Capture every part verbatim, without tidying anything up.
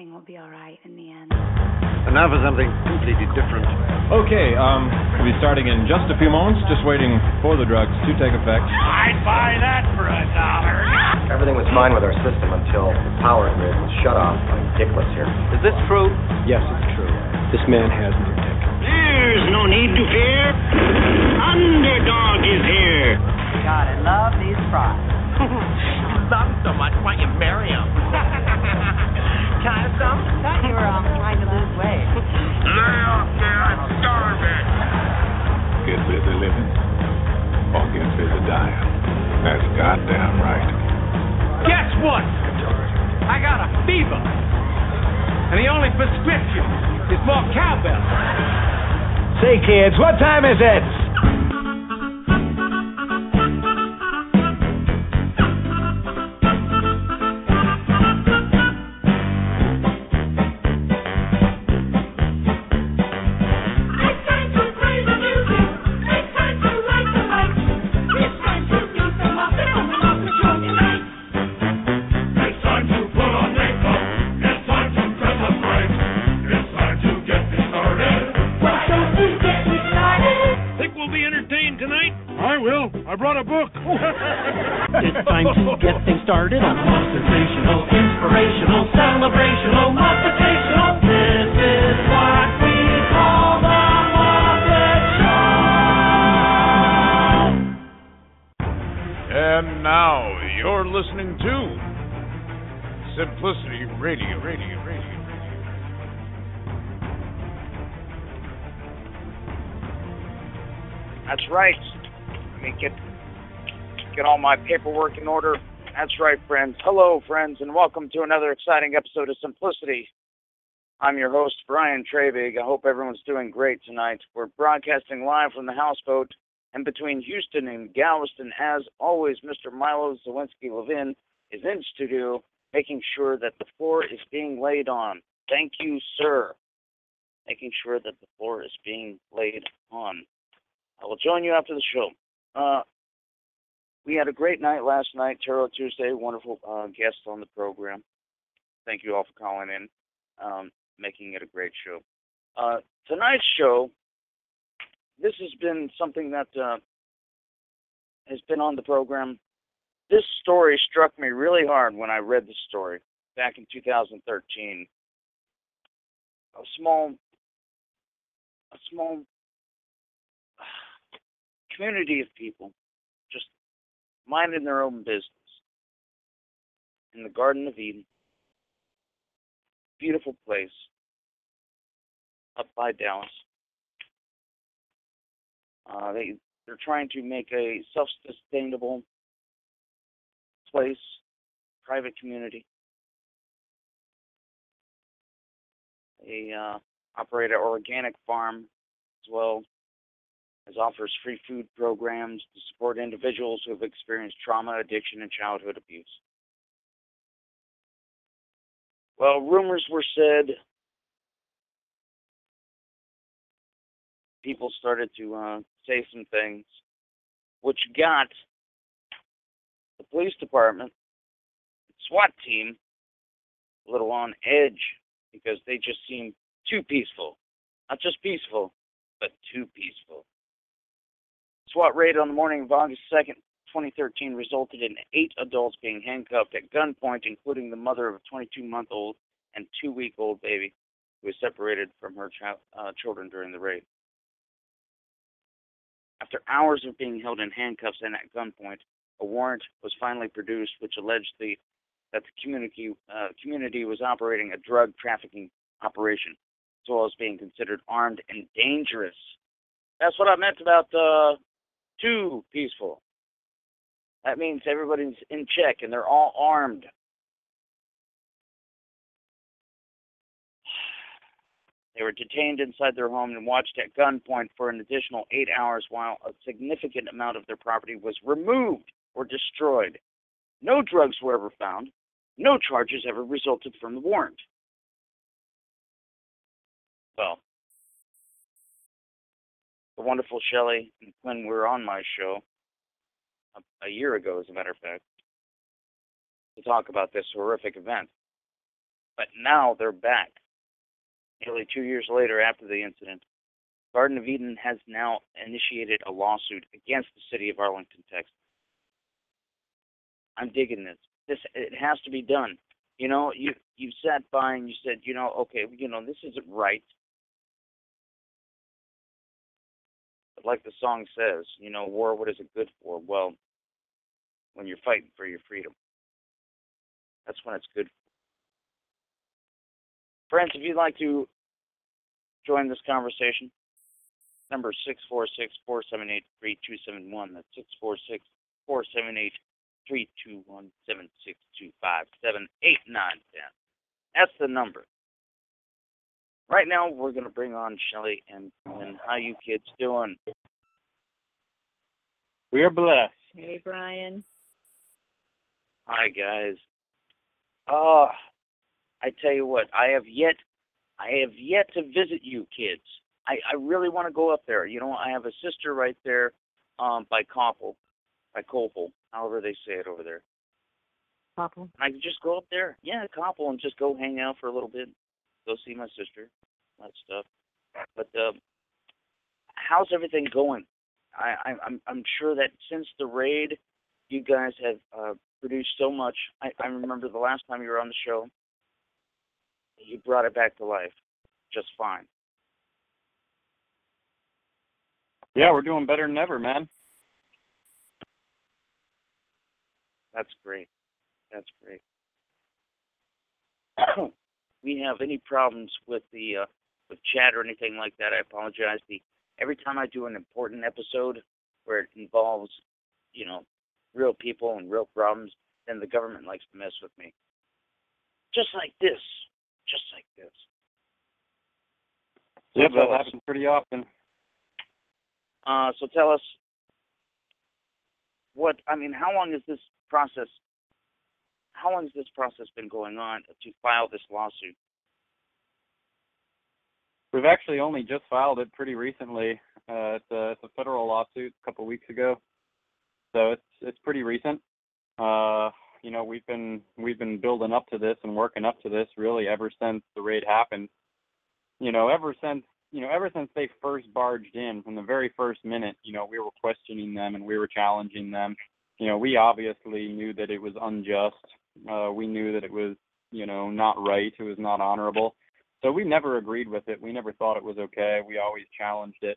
everything will be all right in the end. And now for something completely different. Okay, um, we'll be starting in just a few moments, just waiting for the drugs to take effect. I'd buy that for a dollar. Everything was fine with our system until the power grid was shut off by Dickless here. Is this true? Yes, it's true. This man has no dick. There's no need to fear. Underdog is here. God, I love these fries. Love him so much, why don't you marry him? Can I have some? I thought you were um, trying to lose weight. Lay off there, I'm starving. Get busy living or get busy dying. That's goddamn right. Guess what? I got a fever. And the only prescription is more cowbell. Say, kids, what time is it? It's time to get things started on Sensational, Inspirational, Celebrational, Motivational. This is what we call the Muppet Show. And now you're listening to Simplicity Radio, Radio, Radio. That's right. Let me get get all my paperwork in order. That's right, friends. Hello, friends, and welcome to another exciting episode of Simplicity. I'm your host, Brian Trabig. I hope everyone's doing great tonight. We're broadcasting live from the houseboat and between Houston and Galveston. As always, Mister Milo Zawinski-Levin is in studio making sure that the floor is being laid on. Thank you, sir. Making sure that the floor is being laid on. I will join you after the show. Uh, we had a great night last night, Tarot Tuesday. Wonderful uh, guests on the program. Thank you all for calling in, um, making it a great show. Uh, tonight's show, this has been something that uh, has been on the program. This story struck me really hard when I read the story back in two thousand thirteen. A small, a small community of people just minding their own business in the Garden of Eden. Beautiful place up by Dallas. Uh, they, they're trying to make a self-sustainable place, private community. They uh, operate an organic farm as well as offers free food programs to support individuals who have experienced trauma, addiction, and childhood abuse. Well, rumors were said. People started to uh, say some things, which got the police department, the SWAT team, a little on edge because they just seemed too peaceful. Not just peaceful, but too peaceful. SWAT raid on the morning of August second, twenty thirteen resulted in eight adults being handcuffed at gunpoint, including the mother of a twenty-two-month-old and two-week-old baby who was separated from her child, uh, children during the raid. After hours of being held in handcuffs and at gunpoint, a warrant was finally produced which alleged the, that the community, uh, community was operating a drug trafficking operation, as well as being considered armed and dangerous. That's what I meant about uh, too peaceful. That means everybody's in check and they're all armed. They were detained inside their home and watched at gunpoint for an additional eight hours while a significant amount of their property was removed or destroyed. No drugs were ever found. No charges ever resulted from the warrant. Well, the wonderful Shelley and Quinn were on my show a, a year ago, as a matter of fact, to talk about this horrific event. But now they're back. Nearly two years later after the incident, Garden of Eden has now initiated a lawsuit against the city of Arlington, Texas. I'm digging this. This it has to be done. You know, you you sat by and you said, you know, okay, you know, this isn't right. But like the song says, you know, war, what is it good for? Well, when you're fighting for your freedom. That's when it's good. Friends, if you'd like to join this conversation, number six four six, four seven eight, three two seven one. That's six four six, four seven eight, three two one, seven six two five, seven eight nine ten. That's the number. Right now, we're going to bring on Shelly and and how you kids doing? We are blessed. Hey, Brian. Hi, guys. Oh, I tell you what, I have yet, I have yet to visit you kids. I, I really want to go up there. You know, I have a sister right there, um, by Koppel, by Koppel, however they say it over there. Koppel. I could just go up there, yeah, Koppel, and just go hang out for a little bit, go see my sister, that stuff. But uh, how's everything going? I, I, I'm I'm sure that since the raid, you guys have uh, produced so much. I, I remember the last time you were on the show, you brought it back to life just fine. Yeah, we're doing better than ever, man. That's great. That's great. We have any problems with the uh, with chat or anything like that, I apologize. The every time I do an important episode where it involves, you know, real people and real problems, then the government likes to mess with me. Just like this. Just like this. So yep, that happens pretty often. Uh, so tell us, what, I mean, how long has this process, how long has this process been going on to file this lawsuit? We've actually only just filed it pretty recently. Uh, it's, a, it's a federal lawsuit a couple of weeks ago, so it's it's pretty recent. Uh, you know, we've been we've been building up to this and working up to this really ever since the raid happened. You know, ever since you know ever since they first barged in, from the very first minute, you know, we were questioning them and we were challenging them. You know, we obviously knew that it was unjust. Uh, we knew that it was, you know, not right. It was not honorable. So we never agreed with it. We never thought it was okay. We always challenged it.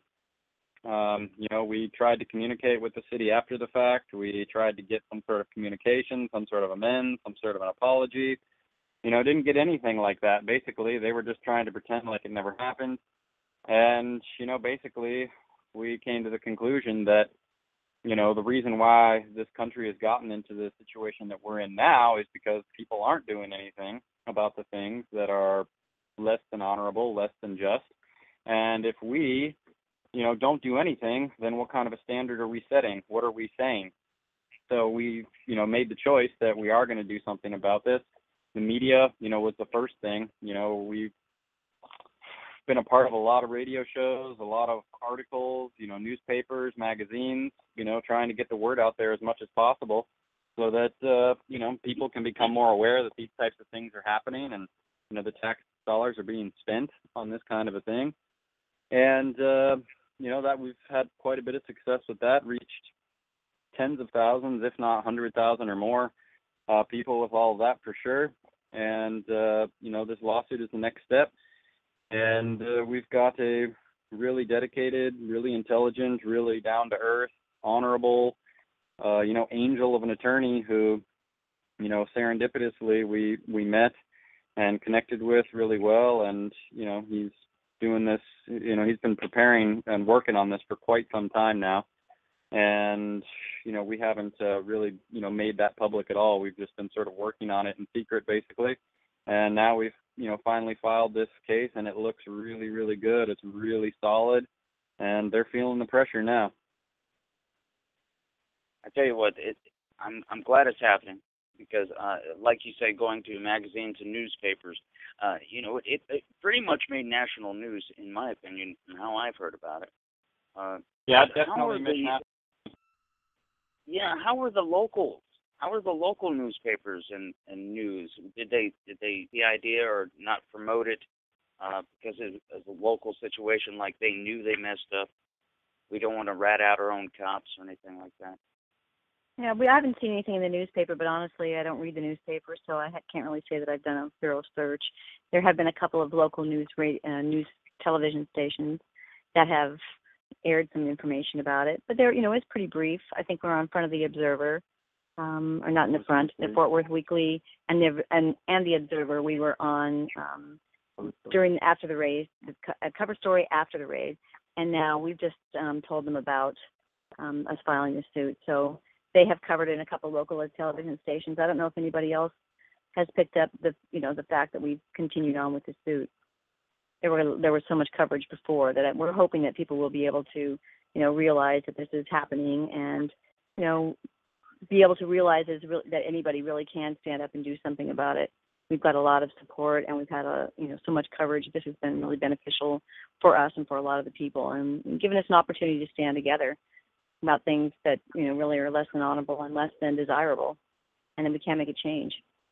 Um, you know, we tried to communicate with the city after the fact. We tried to get some sort of communication, some sort of amends, some sort of an apology. You know, didn't get anything like that. Basically, they were just trying to pretend like it never happened. And, you know, basically, we came to the conclusion that, you know, the reason why this country has gotten into the situation that we're in now is because people aren't doing anything about the things that are less than honorable, less than just. And if we, you know, don't do anything, then what kind of a standard are we setting? What are we saying? So we, you know, made the choice that we are going to do something about this. The media, you know, was the first thing. You know, we've been a part of a lot of radio shows, a lot of articles, you know, newspapers, magazines, you know, trying to get the word out there as much as possible so that, uh, you know, people can become more aware that these types of things are happening and, you know, the tax dollars are being spent on this kind of a thing. And, uh, you know, that we've had quite a bit of success with that, reached tens of thousands, if not one hundred thousand or more uh, people with all of that for sure. And, uh, you know, this lawsuit is the next step. And uh, we've got a really dedicated, really intelligent, really down-to-earth, honorable, uh, you know, angel of an attorney who, you know, serendipitously we, we met and connected with really well. And, you know, he's doing this, you know, he's been preparing and working on this for quite some time now. And, you know, we haven't uh, really, you know, made that public at all. We've just been sort of working on it in secret, basically. And now we've, you know, finally filed this case, and it looks really, really good. It's really solid, and they're feeling the pressure now. I tell you what, it, I'm I'm glad it's happening because, uh, like you say, going to magazines and newspapers, uh, you know, it, it pretty much made national news, in my opinion, and how I've heard about it. Uh, yeah, definitely made Yeah, how are the locals? how are the local newspapers and, and news? Did they did they the idea or not promote it uh, because it was a local situation, like they knew they messed up? We don't want to rat out our own cops or anything like that. Yeah, we I haven't seen anything in the newspaper, but honestly, I don't read the newspaper, so I ha- can't really say that I've done a thorough search. There have been a couple of local news ra- uh, news television stations that have aired some information about it, but they're you know it's pretty brief. I think we're on front of the Observer, um, or not in the front, the Fort Worth Weekly and the and and the Observer. We were on um, during after the raid, the co- a cover story after the raid, and now we've just um, told them about um, us filing the suit. So they have covered it in a couple local television stations. I don't know if anybody else has picked up the you know the fact that we've continued on with the suit. There were there was so much coverage before that we're hoping that people will be able to you know realize that this is happening and you know be able to realize is re- that anybody really can stand up and do something about it. We've got a lot of support and we've had a you know so much coverage. This has been really beneficial for us and for a lot of the people and, and given us an opportunity to stand together about things that you know really are less than honorable and less than desirable, and then we can make a change.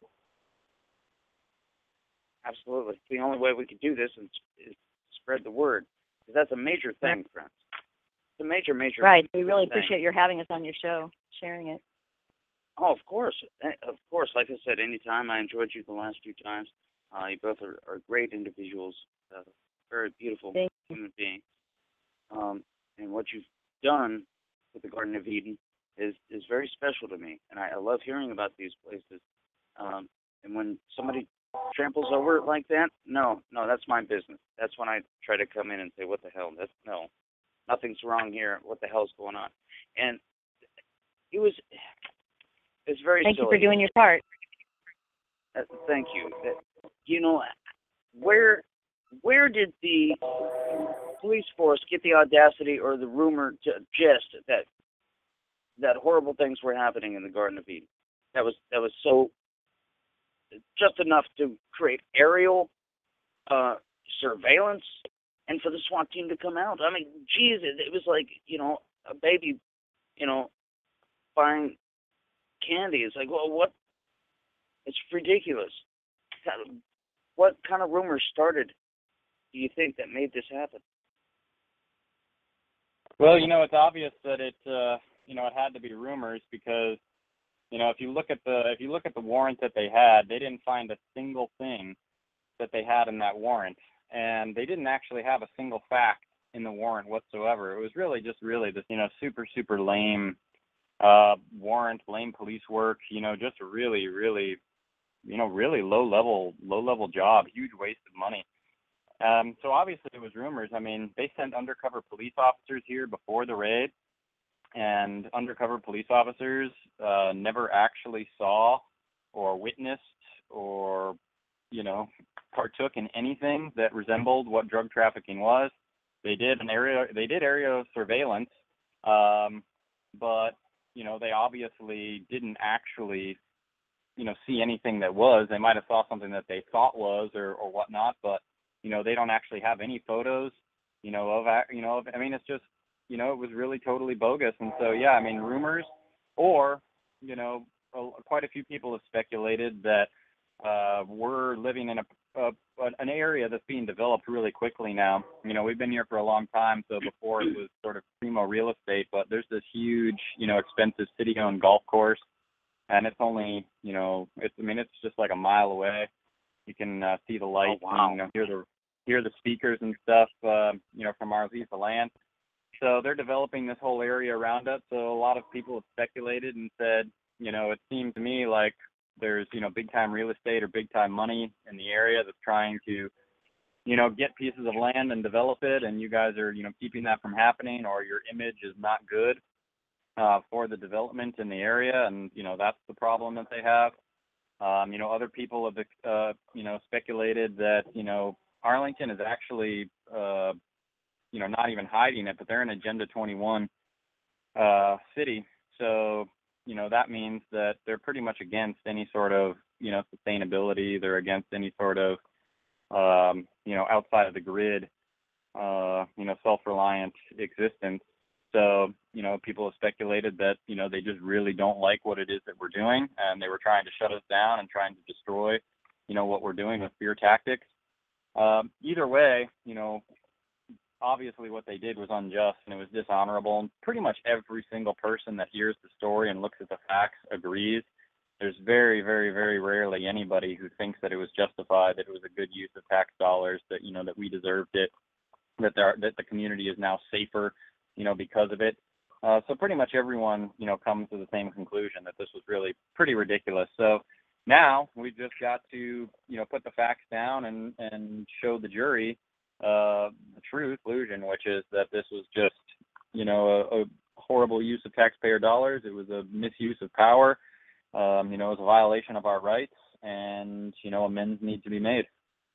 Absolutely, the only way we can do this is, is spread the word, because that's a major thing, Right. friends. It's a major, major. Right. We really thing. appreciate your having us on your show, sharing it. Oh, of course, Eh, of course. Like I said, anytime. I enjoyed you the last few times. Uh, you both are, are great individuals, uh, very beautiful Thank human beings. Um, and what you've done with the Garden of Eden is is very special to me, and I, I love hearing about these places. Um, and when somebody tramples over it like that, no, no, that's my business. That's when I try to come in and say, "What the hell? That's no, nothing's wrong here. What the hell's going on?" And it was, it's very. Thank silly. you for doing your part. Uh, thank you. Uh, you know, where where did the police force get the audacity or the rumor to just that that horrible things were happening in the Garden of Eden? That was that was so just enough to create aerial uh, surveillance and for the SWAT team to come out. I mean, geez, it, it was like you know a baby, you know, buying candy. It's like, well, what? It's ridiculous. What kind of rumors started, do you think, that made this happen? Well, you know, it's obvious that it, uh, you know, it had to be rumors because, you know, if you look at the if you look at the warrant that they had, they didn't find a single thing that they had in that warrant, and they didn't actually have a single fact in the warrant whatsoever. It was really just really this, you know, super super lame uh, warrant, lame police work. You know, just a really really, you know, really low level low level job, huge waste of money. Um, so obviously it was rumors. I mean, they sent undercover police officers here before the raid, and undercover police officers uh, never actually saw or witnessed or, you know, partook in anything that resembled what drug trafficking was. They did an area, they did area surveillance, um, but, you know, they obviously didn't actually, you know, see anything that was. They might have saw something that they thought was or, or whatnot, but you know, they don't actually have any photos, you know, of, you know, of, I mean, it's just, you know, it was really totally bogus. And so, yeah, I mean, rumors or, you know, a, quite a few people have speculated that uh, we're living in a, a an area that's being developed really quickly now. You know, we've been here for a long time. So before it was sort of primo real estate, but there's this huge, you know, expensive city-owned golf course. And it's only, you know, it's, I mean, it's just like a mile away. You can uh, see the lights oh, wow. and, you know, hear the hear the speakers and stuff, uh, you know, from our piece of land. So they're developing this whole area around it. So a lot of people have speculated and said, you know, it seems to me like there's, you know, big time real estate or big time money in the area that's trying to, you know, get pieces of land and develop it. And you guys are, you know, keeping that from happening, or your image is not good uh, for the development in the area. And, you know, that's the problem that they have. Um, you know, other people have, uh, you know, speculated that, you know, Arlington is actually, uh, you know, not even hiding it, but they're an Agenda twenty-one uh, city. So, you know, that means that they're pretty much against any sort of, you know, sustainability. They're against any sort of, um, you know, outside of the grid, uh, you know, self-reliant existence. So, you know, people have speculated that, you know, they just really don't like what it is that we're doing, and they were trying to shut us down and trying to destroy, you know, what we're doing with fear tactics. Um, either way, you know, obviously what they did was unjust and it was dishonorable, and pretty much every single person that hears the story and looks at the facts agrees. There's very, very, very rarely anybody who thinks that it was justified, that it was a good use of tax dollars, that, you know, that we deserved it, that there, that the community is now safer, you know, because of it. Uh, so pretty much everyone, you know, comes to the same conclusion that this was really pretty ridiculous. So now we've just got to, you know, put the facts down and, and show the jury uh, the true conclusion, which is that this was just, you know, a, a horrible use of taxpayer dollars. It was a misuse of power. Um, you know, it was a violation of our rights, and, you know, amends need to be made.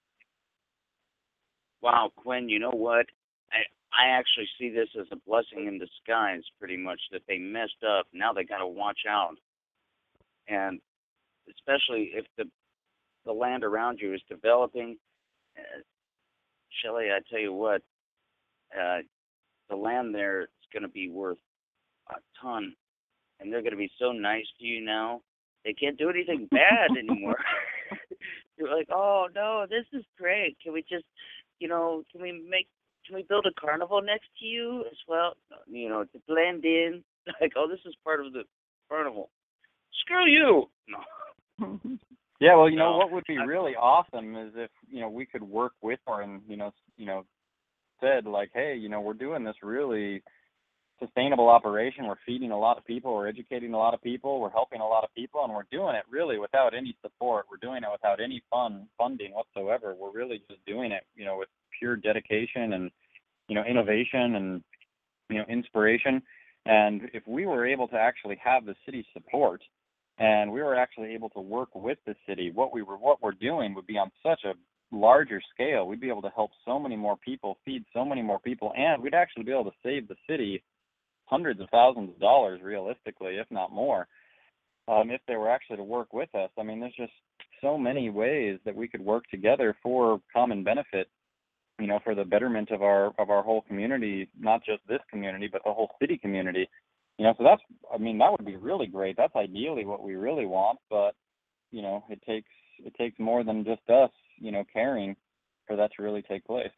Wow, Quinn, you know what? I I actually see this as a blessing in disguise, pretty much, that they messed up. Now they got to watch out. And especially if the the land around you is developing. Uh, Shelley, I tell you what, uh, the land there is going to be worth a ton, and they're going to be so nice to you now. They can't do anything bad anymore. You're like, oh no, this is great. Can we just, you know, can we make, can we build a carnival next to you as well? You know, to blend in. Like, oh, this is part of the carnival. Screw you. No. Yeah, well, you know, No. what would be really awesome is if, you know, we could work with her and, you know, you know, said like, hey, you know, we're doing this really sustainable operation. We're feeding a lot of people. We're educating a lot of people. We're helping a lot of people, and we're doing it really without any support. We're doing it without any fund funding whatsoever. We're really just doing it, you know, with pure dedication and, you know, innovation and, you know, inspiration. And if we were able to actually have the city's support, and we were actually able to work with the city, what we were, what we're doing would be on such a larger scale. We'd be able to help so many more people, feed so many more people, and we'd actually be able to save the city hundreds of thousands of dollars realistically, if not more, um, if they were actually to work with us. I mean, there's just so many ways that we could work together for common benefit, you know, for the betterment of our of our whole community, not just this community, but the whole city community. You know, so that's, I mean, that would be really great. That's ideally what we really want, but, you know, it takes it takes more than just us, you know, caring for that to really take place.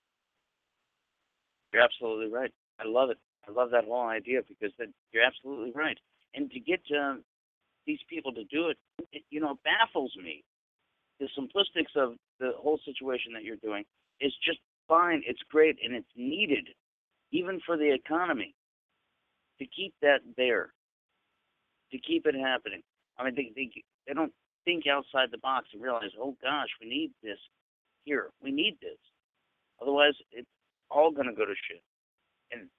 You're absolutely right. I love it. I love that whole idea because that, you're absolutely right. And to get uh, these people to do it, it, you know, baffles me. The simplistics of the whole situation that you're doing is just fine. It's great, and it's needed, even for the economy, to keep that there, to keep it happening. I mean, they, they, they don't think outside the box and realize, oh, gosh, we need this here. We need this. Otherwise, it's all going to go to shit. And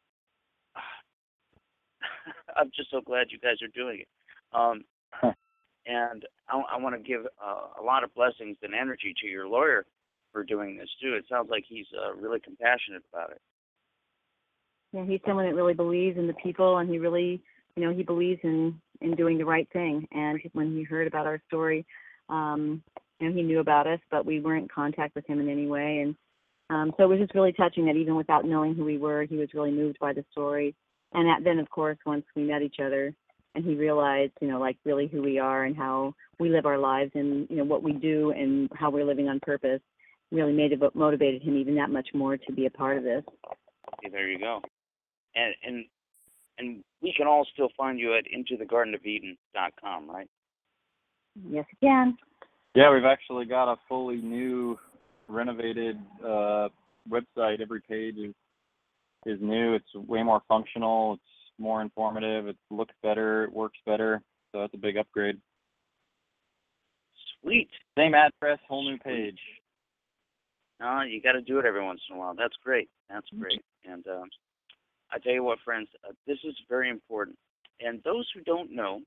I'm just so glad you guys are doing it. Um, and I, I want to give uh, a lot of blessings and energy to your lawyer for doing this, too. It sounds like he's uh, really compassionate about it. Yeah, he's someone that really believes in the people, and he really, you know, he believes in, in doing the right thing. And when he heard about our story, um, you know, he knew about us, but we weren't in contact with him in any way. And um, so it was just really touching that even without knowing who we were, he was really moved by the story. And that, then, of course, once we met each other and he realized, you know, like really who we are and how we live our lives and, you know, what we do and how we're living on purpose, really made it, motivated him even that much more to be a part of this. Okay, there you go. And and and we can all still find you at into the garden of eden dot com, right? Yes, we can. Yeah, we've actually got a fully new, renovated uh, website. Every page is is new. It's way more functional. It's more informative. It looks better. It works better. So it's a big upgrade. Sweet. Same address, whole new page. No, you got to do it every once in a while. That's great. That's great. And um, I tell you what, friends, uh, this is very important. And those who don't know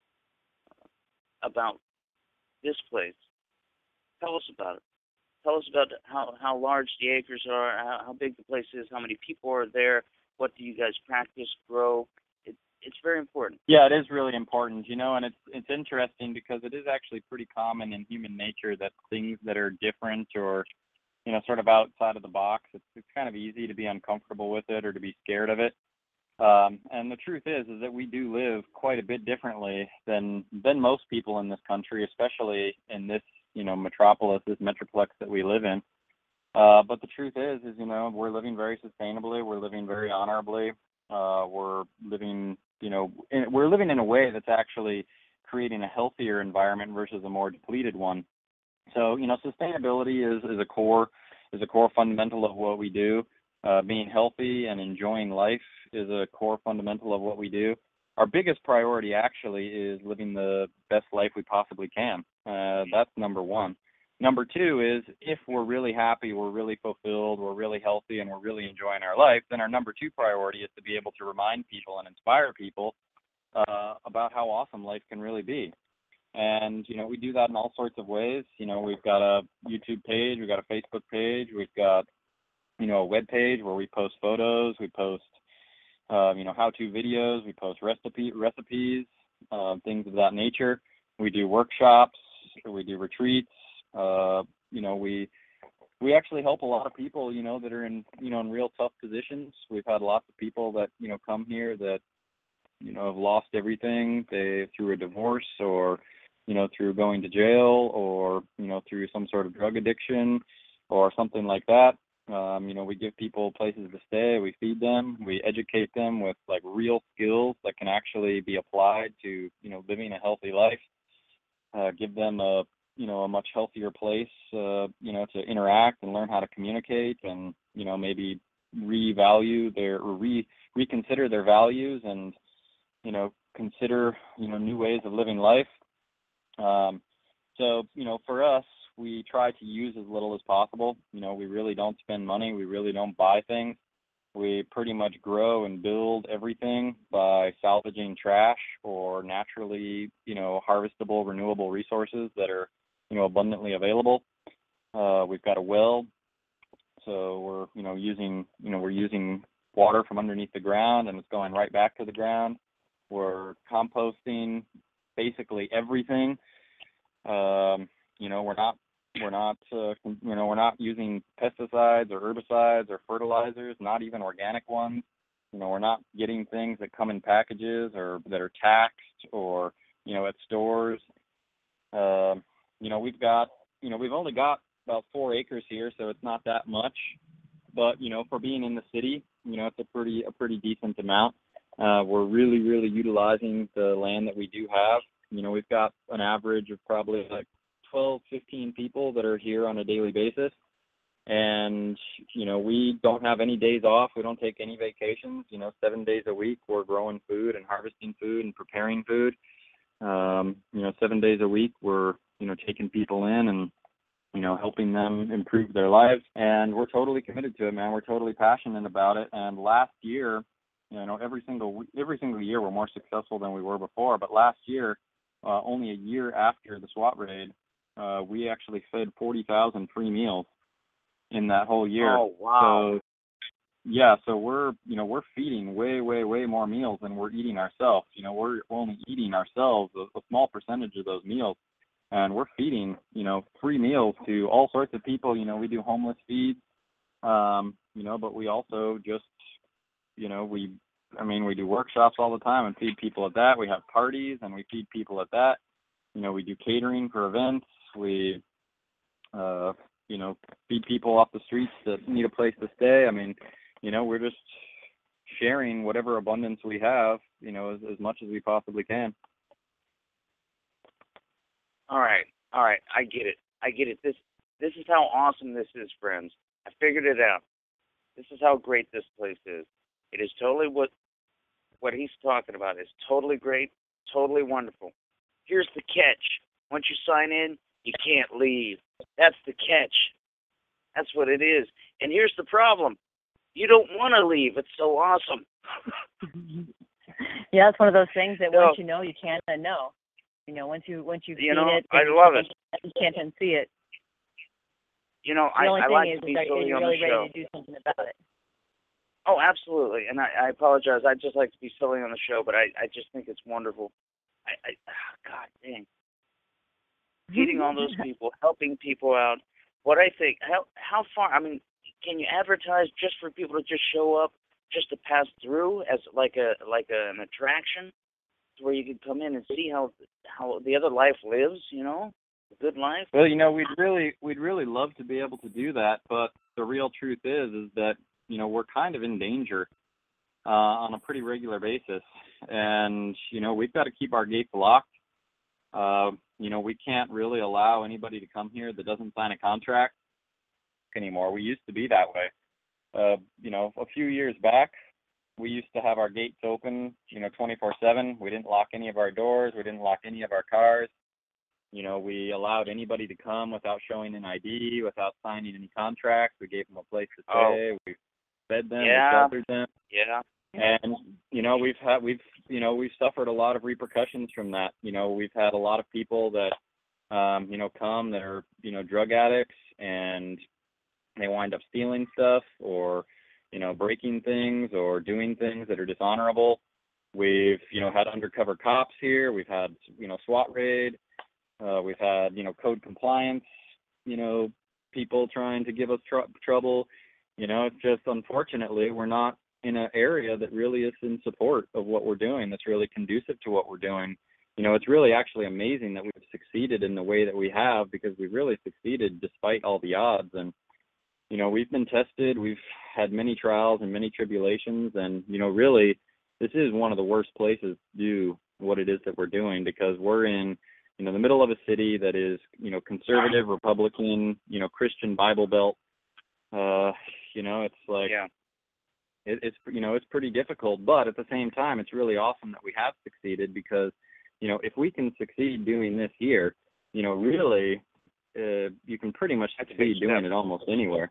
about this place, tell us about it. Tell us about how, how large the acres are, how, how big the place is, how many people are there, what do you guys practice, grow. It, it's very important. Yeah, it is really important, you know, and it's it's interesting because it is actually pretty common in human nature that things that are different or, you know, sort of outside of the box, it's, it's kind of easy to be uncomfortable with it or to be scared of it. Um, and the truth is, is that we do live quite a bit differently than than most people in this country, especially in this, you know, metropolis, this metroplex that we live in. Uh, but the truth is, is you know, we're living very sustainably. We're living very honorably. Uh, we're living, you know, in, we're living in a way that's actually creating a healthier environment versus a more depleted one. So, you know, sustainability is, is a core is a core fundamental of what we do. Uh, being healthy and enjoying life is a core fundamental of what we do. Our biggest priority actually is living the best life we possibly can. Uh, that's number one. Number two is if we're really happy, we're really fulfilled, we're really healthy, and we're really enjoying our life, then our number two priority is to be able to remind people and inspire people uh, about how awesome life can really be. And, you know, we do that in all sorts of ways. You know, we've got a YouTube page, we've got a Facebook page, we've got, you know, a web page where we post photos, we post, uh, you know, how-to videos, we post recipe recipes, uh, things of that nature. We do workshops, we do retreats. Uh, you know, we we actually help a lot of people, you know, that are in, you know, in real tough positions. We've had lots of people that, you know, come here that, you know, have lost everything. They through a divorce or, you know, through going to jail or, you know, through some sort of drug addiction or something like that. Um, you know, we give people places to stay, we feed them, we educate them with like real skills that can actually be applied to, you know, living a healthy life, uh, give them a, you know, a much healthier place, uh, you know, to interact and learn how to communicate and, you know, maybe revalue their, or re, reconsider their values and, you know, consider, you know, new ways of living life. Um, so, you know, for us, we try to use as little as possible. You know, we really don't spend money. We really don't buy things. We pretty much grow and build everything by salvaging trash or naturally, you know, harvestable, renewable resources that are, you know, abundantly available. Uh, we've got a well, so we're, you know, using, you know, we're using water from underneath the ground and it's going right back to the ground. We're composting basically everything. Um, you know, we're not We're not, uh, you know, we're not using pesticides or herbicides or fertilizers, not even organic ones. You know, we're not getting things that come in packages or that are taxed or, you know, at stores. Uh, you know, we've got, you know, we've only got about four acres here, so it's not that much. But, you know, for being in the city, you know, it's a pretty, a pretty decent amount. Uh, we're really, really utilizing the land that we do have. You know, we've got an average of probably like twelve, fifteen people that are here on a daily basis. And, you know, we don't have any days off. We don't take any vacations. You know, seven days a week, we're growing food and harvesting food and preparing food. Um, you know, seven days a week, we're, you know, taking people in and, you know, helping them improve their lives. And we're totally committed to it, man. We're totally passionate about it. And last year, you know, every single, every single year we're more successful than we were before. But last year, uh, only a year after the SWAT raid, uh, we actually fed forty thousand free meals in that whole year. Oh, wow. So, yeah, so we're, you know, we're feeding way, way, way more meals than we're eating ourselves. You know, we're only eating ourselves a, a small percentage of those meals, and we're feeding, you know, free meals to all sorts of people. You know, we do homeless feeds, um, you know, but we also just, you know, we, I mean, we do workshops all the time and feed people at that. We have parties and we feed people at that. You know, we do catering for events. We, uh, you know, feed people off the streets that need a place to stay. I mean, you know, we're just sharing whatever abundance we have, you know, as, as much as we possibly can. All right. All right. I get it. I get it. This this is how awesome this is, friends. I figured it out. This is how great this place is. It is totally what what he's talking about. It's totally great, totally wonderful. Here's the catch. Once you sign in, you can't leave. That's the catch. That's what it is. And here's the problem. You don't want to leave. It's so awesome. Yeah, it's one of those things that So, once you know, you can't unknow. You know, once you once you've You seen know, it, I then love you it. can't- You can't unsee it. You know, The I, only I thing like is, to is be are silly you on really the show. ready to do something about it? Oh, absolutely. And I, I apologize. I just like to be silly on the show, but I, I just think it's wonderful. I, I God dang. Feeding all those people, helping people out. What I think, how how far, I mean, can you advertise just for people to just show up? just to pass through as like a like a, an attraction, where you could come in and see how how the other life lives, you know, a good life? Well, you know, we'd really we'd really love to be able to do that, but the real truth is is that, you know, we're kind of in danger uh, on a pretty regular basis, and you know, we've got to keep our gates locked. Uh, you know, we can't really allow anybody to come here that doesn't sign a contract anymore. We used to be that way. Uh, you know, a few years back, we used to have our gates open, you know, twenty-four seven. We didn't lock any of our doors. We didn't lock any of our cars. You know, we allowed anybody to come without showing an I D, without signing any contracts. We gave them a place to stay. Oh. We fed them. Yeah. We sheltered them. Yeah. And you know, we've had we've you know we've suffered a lot of repercussions from that. You know, we've had a lot of people that um, you know come that are you know drug addicts, and they wind up stealing stuff or you know breaking things or doing things that are dishonorable. We've you know had undercover cops here. We've had you know SWAT raid. Uh, we've had you know code compliance. You know people trying to give us tr- trouble. You know, it's just unfortunately we're not in an area that really is in support of what we're doing, that's really conducive to what we're doing. You know, it's really actually amazing that we've succeeded in the way that we have, because we've really succeeded despite all the odds. And, you know, we've been tested, we've had many trials and many tribulations, and, you know, really, this is one of the worst places to do what it is that we're doing, because we're in, you know, the middle of a city that is, you know, conservative, Republican, you know, Christian Bible Belt. Uh, you know, it's like, yeah. It's, you know, it's pretty difficult, but at the same time, it's really awesome that we have succeeded, because, you know, if we can succeed doing this here, you know, really, uh, you can pretty much succeed doing it almost anywhere.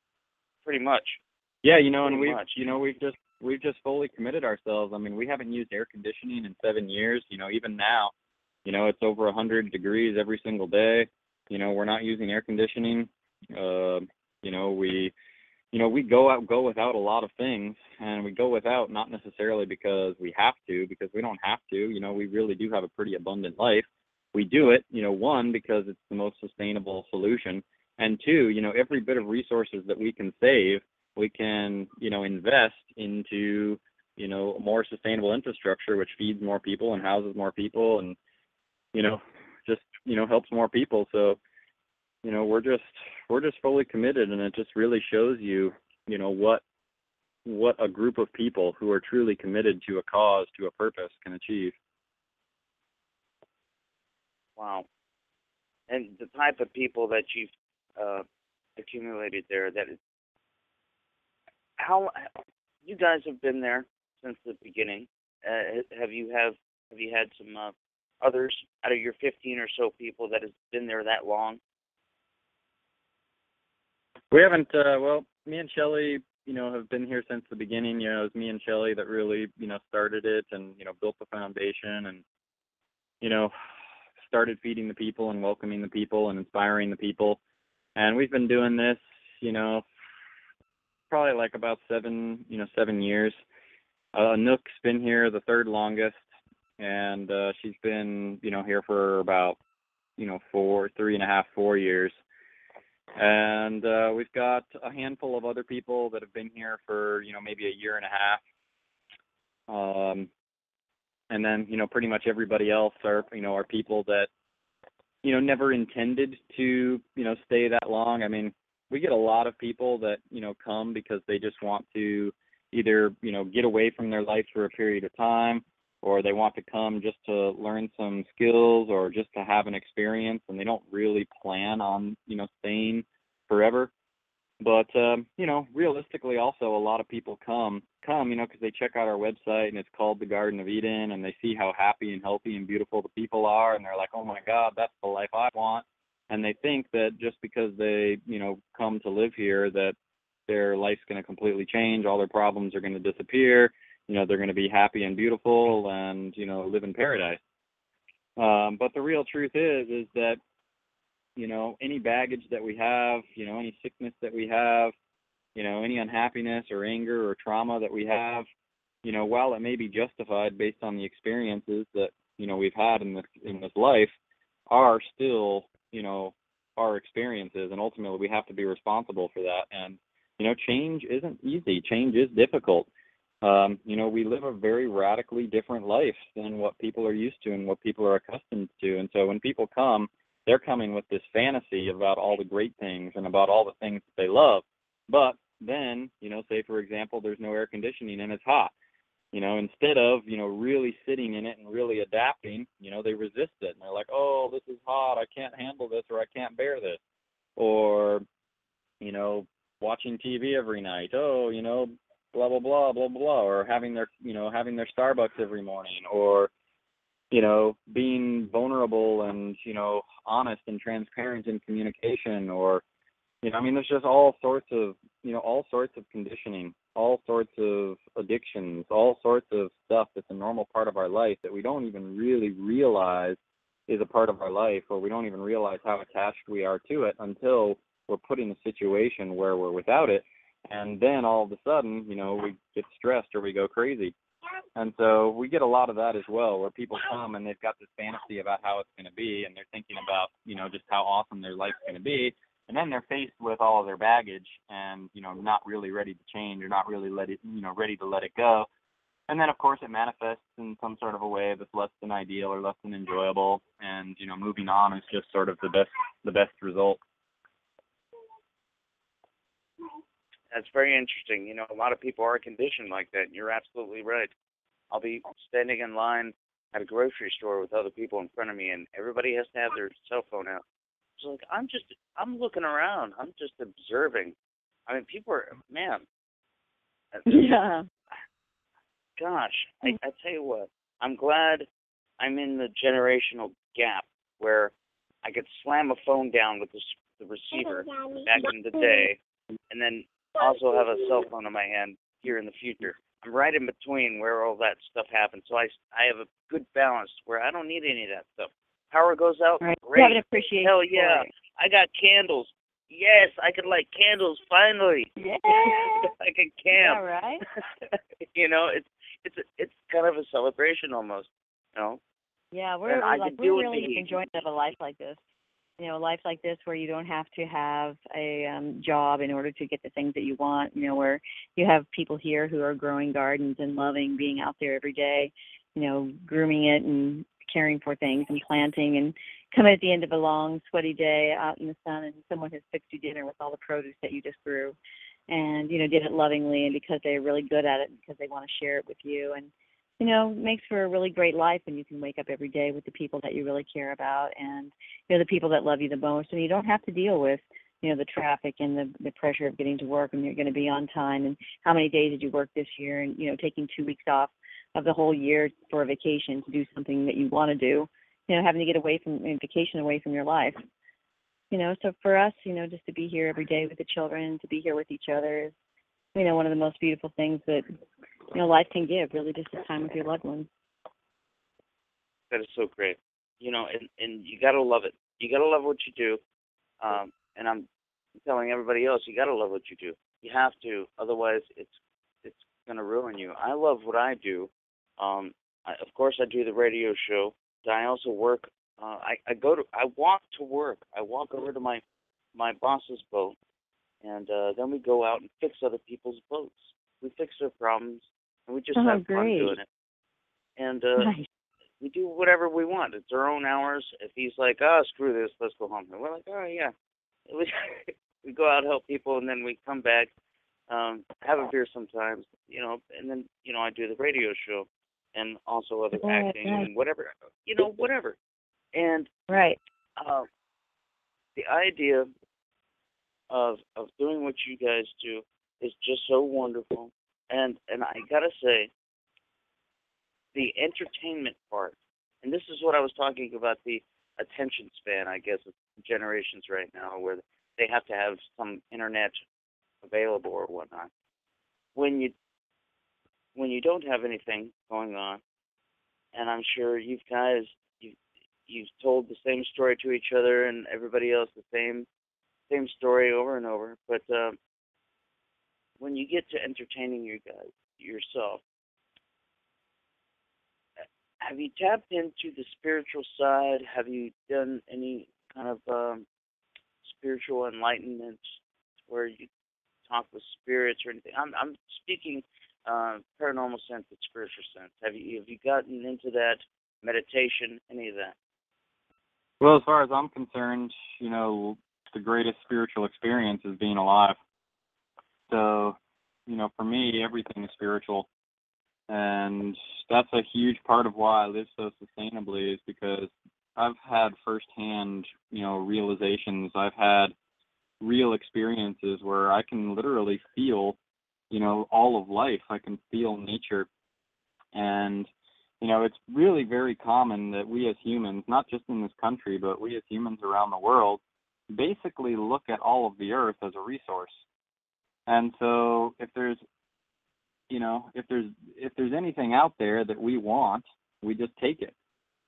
Pretty much. Yeah, you know, pretty and we've, much. you know, we've just, we've just fully committed ourselves. I mean, we haven't used air conditioning in seven years. You know, even now, you know, it's over a hundred degrees every single day. You know, we're not using air conditioning. Uh, you know, we. You know, we go out, go without a lot of things, and we go without not necessarily because we have to, because we don't have to. You know, we really do have a pretty abundant life. We do it, you know, one, because it's the most sustainable solution, and two, you know, every bit of resources that we can save, we can, you know, invest into, you know, more sustainable infrastructure, which feeds more people and houses more people, and, you know, just, you know, helps more people. So, you know, we're just we're just fully committed, and it just really shows you, you know, what what a group of people who are truly committed to a cause, to a purpose, can achieve. Wow. And the type of people that you've uh, accumulated there, that is, how you guys have been there since the beginning. Uh, have you have have you had some uh, others out of your fifteen or so people that has been there that long? We haven't, uh, well, me and Shelly, you know, have been here since the beginning. You know, it was me and Shelly that really, you know, started it and, you know, built the foundation and, you know, started feeding the people and welcoming the people and inspiring the people. And we've been doing this, you know, probably like about seven, you know, seven years. Uh, Nook's been here the third longest, and uh, she's been, you know, here for about, you know, four, three and a half, four years. And uh, we've got a handful of other people that have been here for, you know, maybe a year and a half. Um, and then, you know, pretty much everybody else are, you know, are people that, you know, never intended to, you know, stay that long. I mean, we get a lot of people that, you know, come because they just want to either, you know, get away from their life for a period of time, or they want to come just to learn some skills or just to have an experience, and they don't really plan on, you know, staying forever. But, um, you know, realistically also a lot of people come, come, you know, because they check out our website and it's called the Garden of Eden, and they see how happy and healthy and beautiful the people are, and they're like, oh my God, that's the life I want. And they think that just because they, you know, come to live here that their life's going to completely change, all their problems are going to disappear, you know, they're going to be happy and beautiful and, you know, live in paradise. Um, but the real truth is, is that, you know, any baggage that we have, you know, any sickness that we have, you know, any unhappiness or anger or trauma that we have, you know, while it may be justified based on the experiences that, you know, we've had in this, in this life, are still, you know, our experiences. And ultimately we have to be responsible for that. And, you know, change isn't easy. Change is difficult. Um, you know, we live a very radically different life than what people are used to and what people are accustomed to. And so when people come, they're coming with this fantasy about all the great things and about all the things that they love. But then, you know, say, for example, there's no air conditioning and it's hot. You know, instead of, you know, really sitting in it and really adapting, you know, they resist it. And they're like, oh, this is hot. I can't handle this, or I can't bear this. Or, you know, watching T V every night. Oh, you know, blah, blah, blah, blah, blah. Or having their, you know, having their Starbucks every morning. Or, you know, being vulnerable and, you know, honest and transparent in communication. Or, you know, I mean, there's just all sorts of, you know, all sorts of conditioning, all sorts of addictions, all sorts of stuff that's a normal part of our life that we don't even really realize is a part of our life, or we don't even realize how attached we are to it until we're put in a situation where we're without it. And then all of a sudden, you know, we get stressed or we go crazy. And so we get a lot of that as well, where people come and they've got this fantasy about how it's going to be, and they're thinking about, you know, just how awesome their life's going to be. And then they're faced with all of their baggage and, you know, not really ready to change or not really let it, you know, ready to let it go. And then, of course, it manifests in some sort of a way that's less than ideal or less than enjoyable. And, you know, moving on is just sort of the best, the best result. That's very interesting. You know, a lot of people are conditioned like that, and you're absolutely right. I'll be standing in line at a grocery store with other people in front of me, and everybody has to have their cell phone out. It's like, I'm just, I'm looking around. I'm just observing. I mean, people are, man. Yeah. Gosh, I, I tell you what, I'm glad I'm in the generational gap where I could slam a phone down with the, the receiver back in the day, and then also have a cell phone in my hand here in the future. I'm right in between where all that stuff happens, so I, I have a good balance where I don't need any of that stuff. Power goes out, right. Great. You have an appreciation. Hell yeah. I got candles. Yes, I could light candles finally. Yeah. I can camp. Yeah, right. You know, it's it's a, it's kind of a celebration almost. You know. Yeah, we're and I like could do we're it really the enjoying of a life like this. You know, a life like this where you don't have to have a um, job in order to get the things that you want. You know, where you have people here who are growing gardens and loving being out there every day. You know, grooming it and caring for things and planting, and coming at the end of a long, sweaty day out in the sun, and someone has fixed you dinner with all the produce that you just grew, and, you know, did it lovingly and because they're really good at it and because they want to share it with you. And, you know, makes for a really great life, and you can wake up every day with the people that you really care about and, you know, the people that love you the most, and you don't have to deal with, you know, the traffic and the, the pressure of getting to work and you're going to be on time and how many days did you work this year, and, you know, taking two weeks off of the whole year for a vacation to do something that you want to do, you know, having to get away from vacation away from your life. You know, so for us, you know, just to be here every day with the children, to be here with each other is, you know, one of the most beautiful things that, you know, life can give, really, just the time with your loved ones. That is so great. You know, and, and you got to love it. You got to love what you do. Um, and I'm telling everybody else, you got to love what you do. You have to. Otherwise, it's it's going to ruin you. I love what I do. Um, I, of course, I do the radio show. I also work. Uh, I, I go to. I walk to work. I walk over to my my boss's boat, and uh, then we go out and fix other people's boats. We fix their problems, and we just oh, have great. fun doing it. And uh, nice. we do whatever we want. It's our own hours. If he's like, "Oh, screw this, let's go home," and we're like, "Oh yeah." We, we go out, help people, and then we come back, um, have a beer sometimes, you know, and then you know I do the radio show. And also other right, acting right. and whatever, you know, whatever. And right. uh, the idea of of doing what you guys do is just so wonderful. And and I gotta say, the entertainment part, and this is what I was talking about, the attention span, I guess, of generations right now, where they have to have some internet available or whatnot. When you when you don't have anything going on, and I'm sure you guys, you you've told the same story to each other and everybody else the same same story over and over, but um, when you get to entertaining you guys yourself, have you tapped into the spiritual side? Have you done any kind of um, spiritual enlightenment where you talk with spirits or anything? I'm I'm speaking uh, paranormal sense and spiritual sense? Have you have you gotten into that meditation, any of that? Well, as far as I'm concerned, you know, the greatest spiritual experience is being alive. So, you know, for me, everything is spiritual. And that's a huge part of why I live so sustainably, is because I've had firsthand, you know, realizations. I've had real experiences where I can literally feel, you know, all of life. I can feel nature. And, you know, it's really very common that we as humans, not just in this country, but we as humans around the world, basically look at all of the earth as a resource. And so if there's, you know, if there's if there's anything out there that we want, we just take it.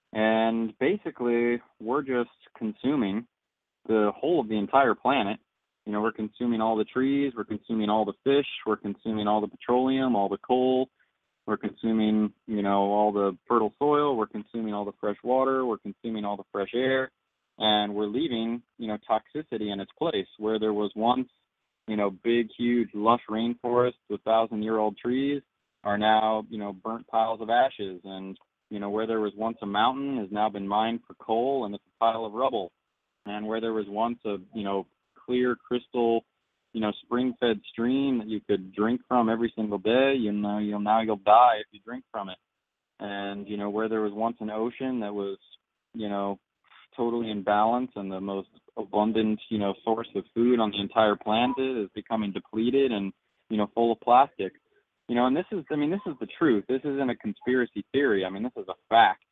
And basically, we're just consuming the whole of the entire planet. You know, we're consuming all the trees, we're consuming all the fish, we're consuming all the petroleum, all the coal, we're consuming, you know, all the fertile soil, we're consuming all the fresh water, we're consuming all the fresh air, and we're leaving, you know, toxicity in its place. Where there was once, you know, big, huge, lush rainforests with thousand-year-old trees are now, you know, burnt piles of ashes. And, you know, where there was once a mountain has now been mined for coal, and it's a pile of rubble. And where there was once a, you know, clear, crystal, you know, spring-fed stream that you could drink from every single day, you know, you'll now you'll die if you drink from it. And, you know, where there was once an ocean that was, you know, totally in balance and the most abundant, you know, source of food on the entire planet is becoming depleted and, you know, full of plastic. You know, and this is, I mean, this is the truth. This isn't a conspiracy theory. I mean, this is a fact.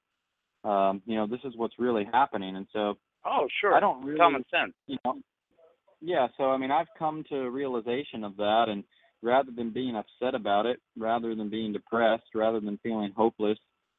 Um, you know, this is what's really happening. And so, oh, sure, I don't really, common sense. You know, yeah. So, I mean, I've come to a realization of that, and rather than being upset about it, rather than being depressed, rather than feeling hopeless,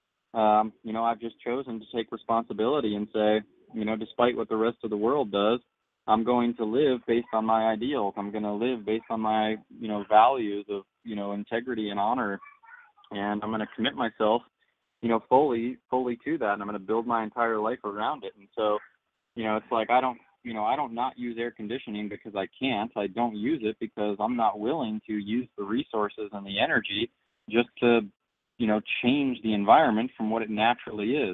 um, you know, I've just chosen to take responsibility and say, you know, despite what the rest of the world does, I'm going to live based on my ideals. I'm going to live based on my, you know, values of, you know, integrity and honor. And I'm going to commit myself, you know, fully, fully to that. And I'm going to build my entire life around it. And so, you know, it's like, I don't, you know, I don't not use air conditioning because I can't. I don't use it because I'm not willing to use the resources and the energy just to, you know, change the environment from what it naturally is.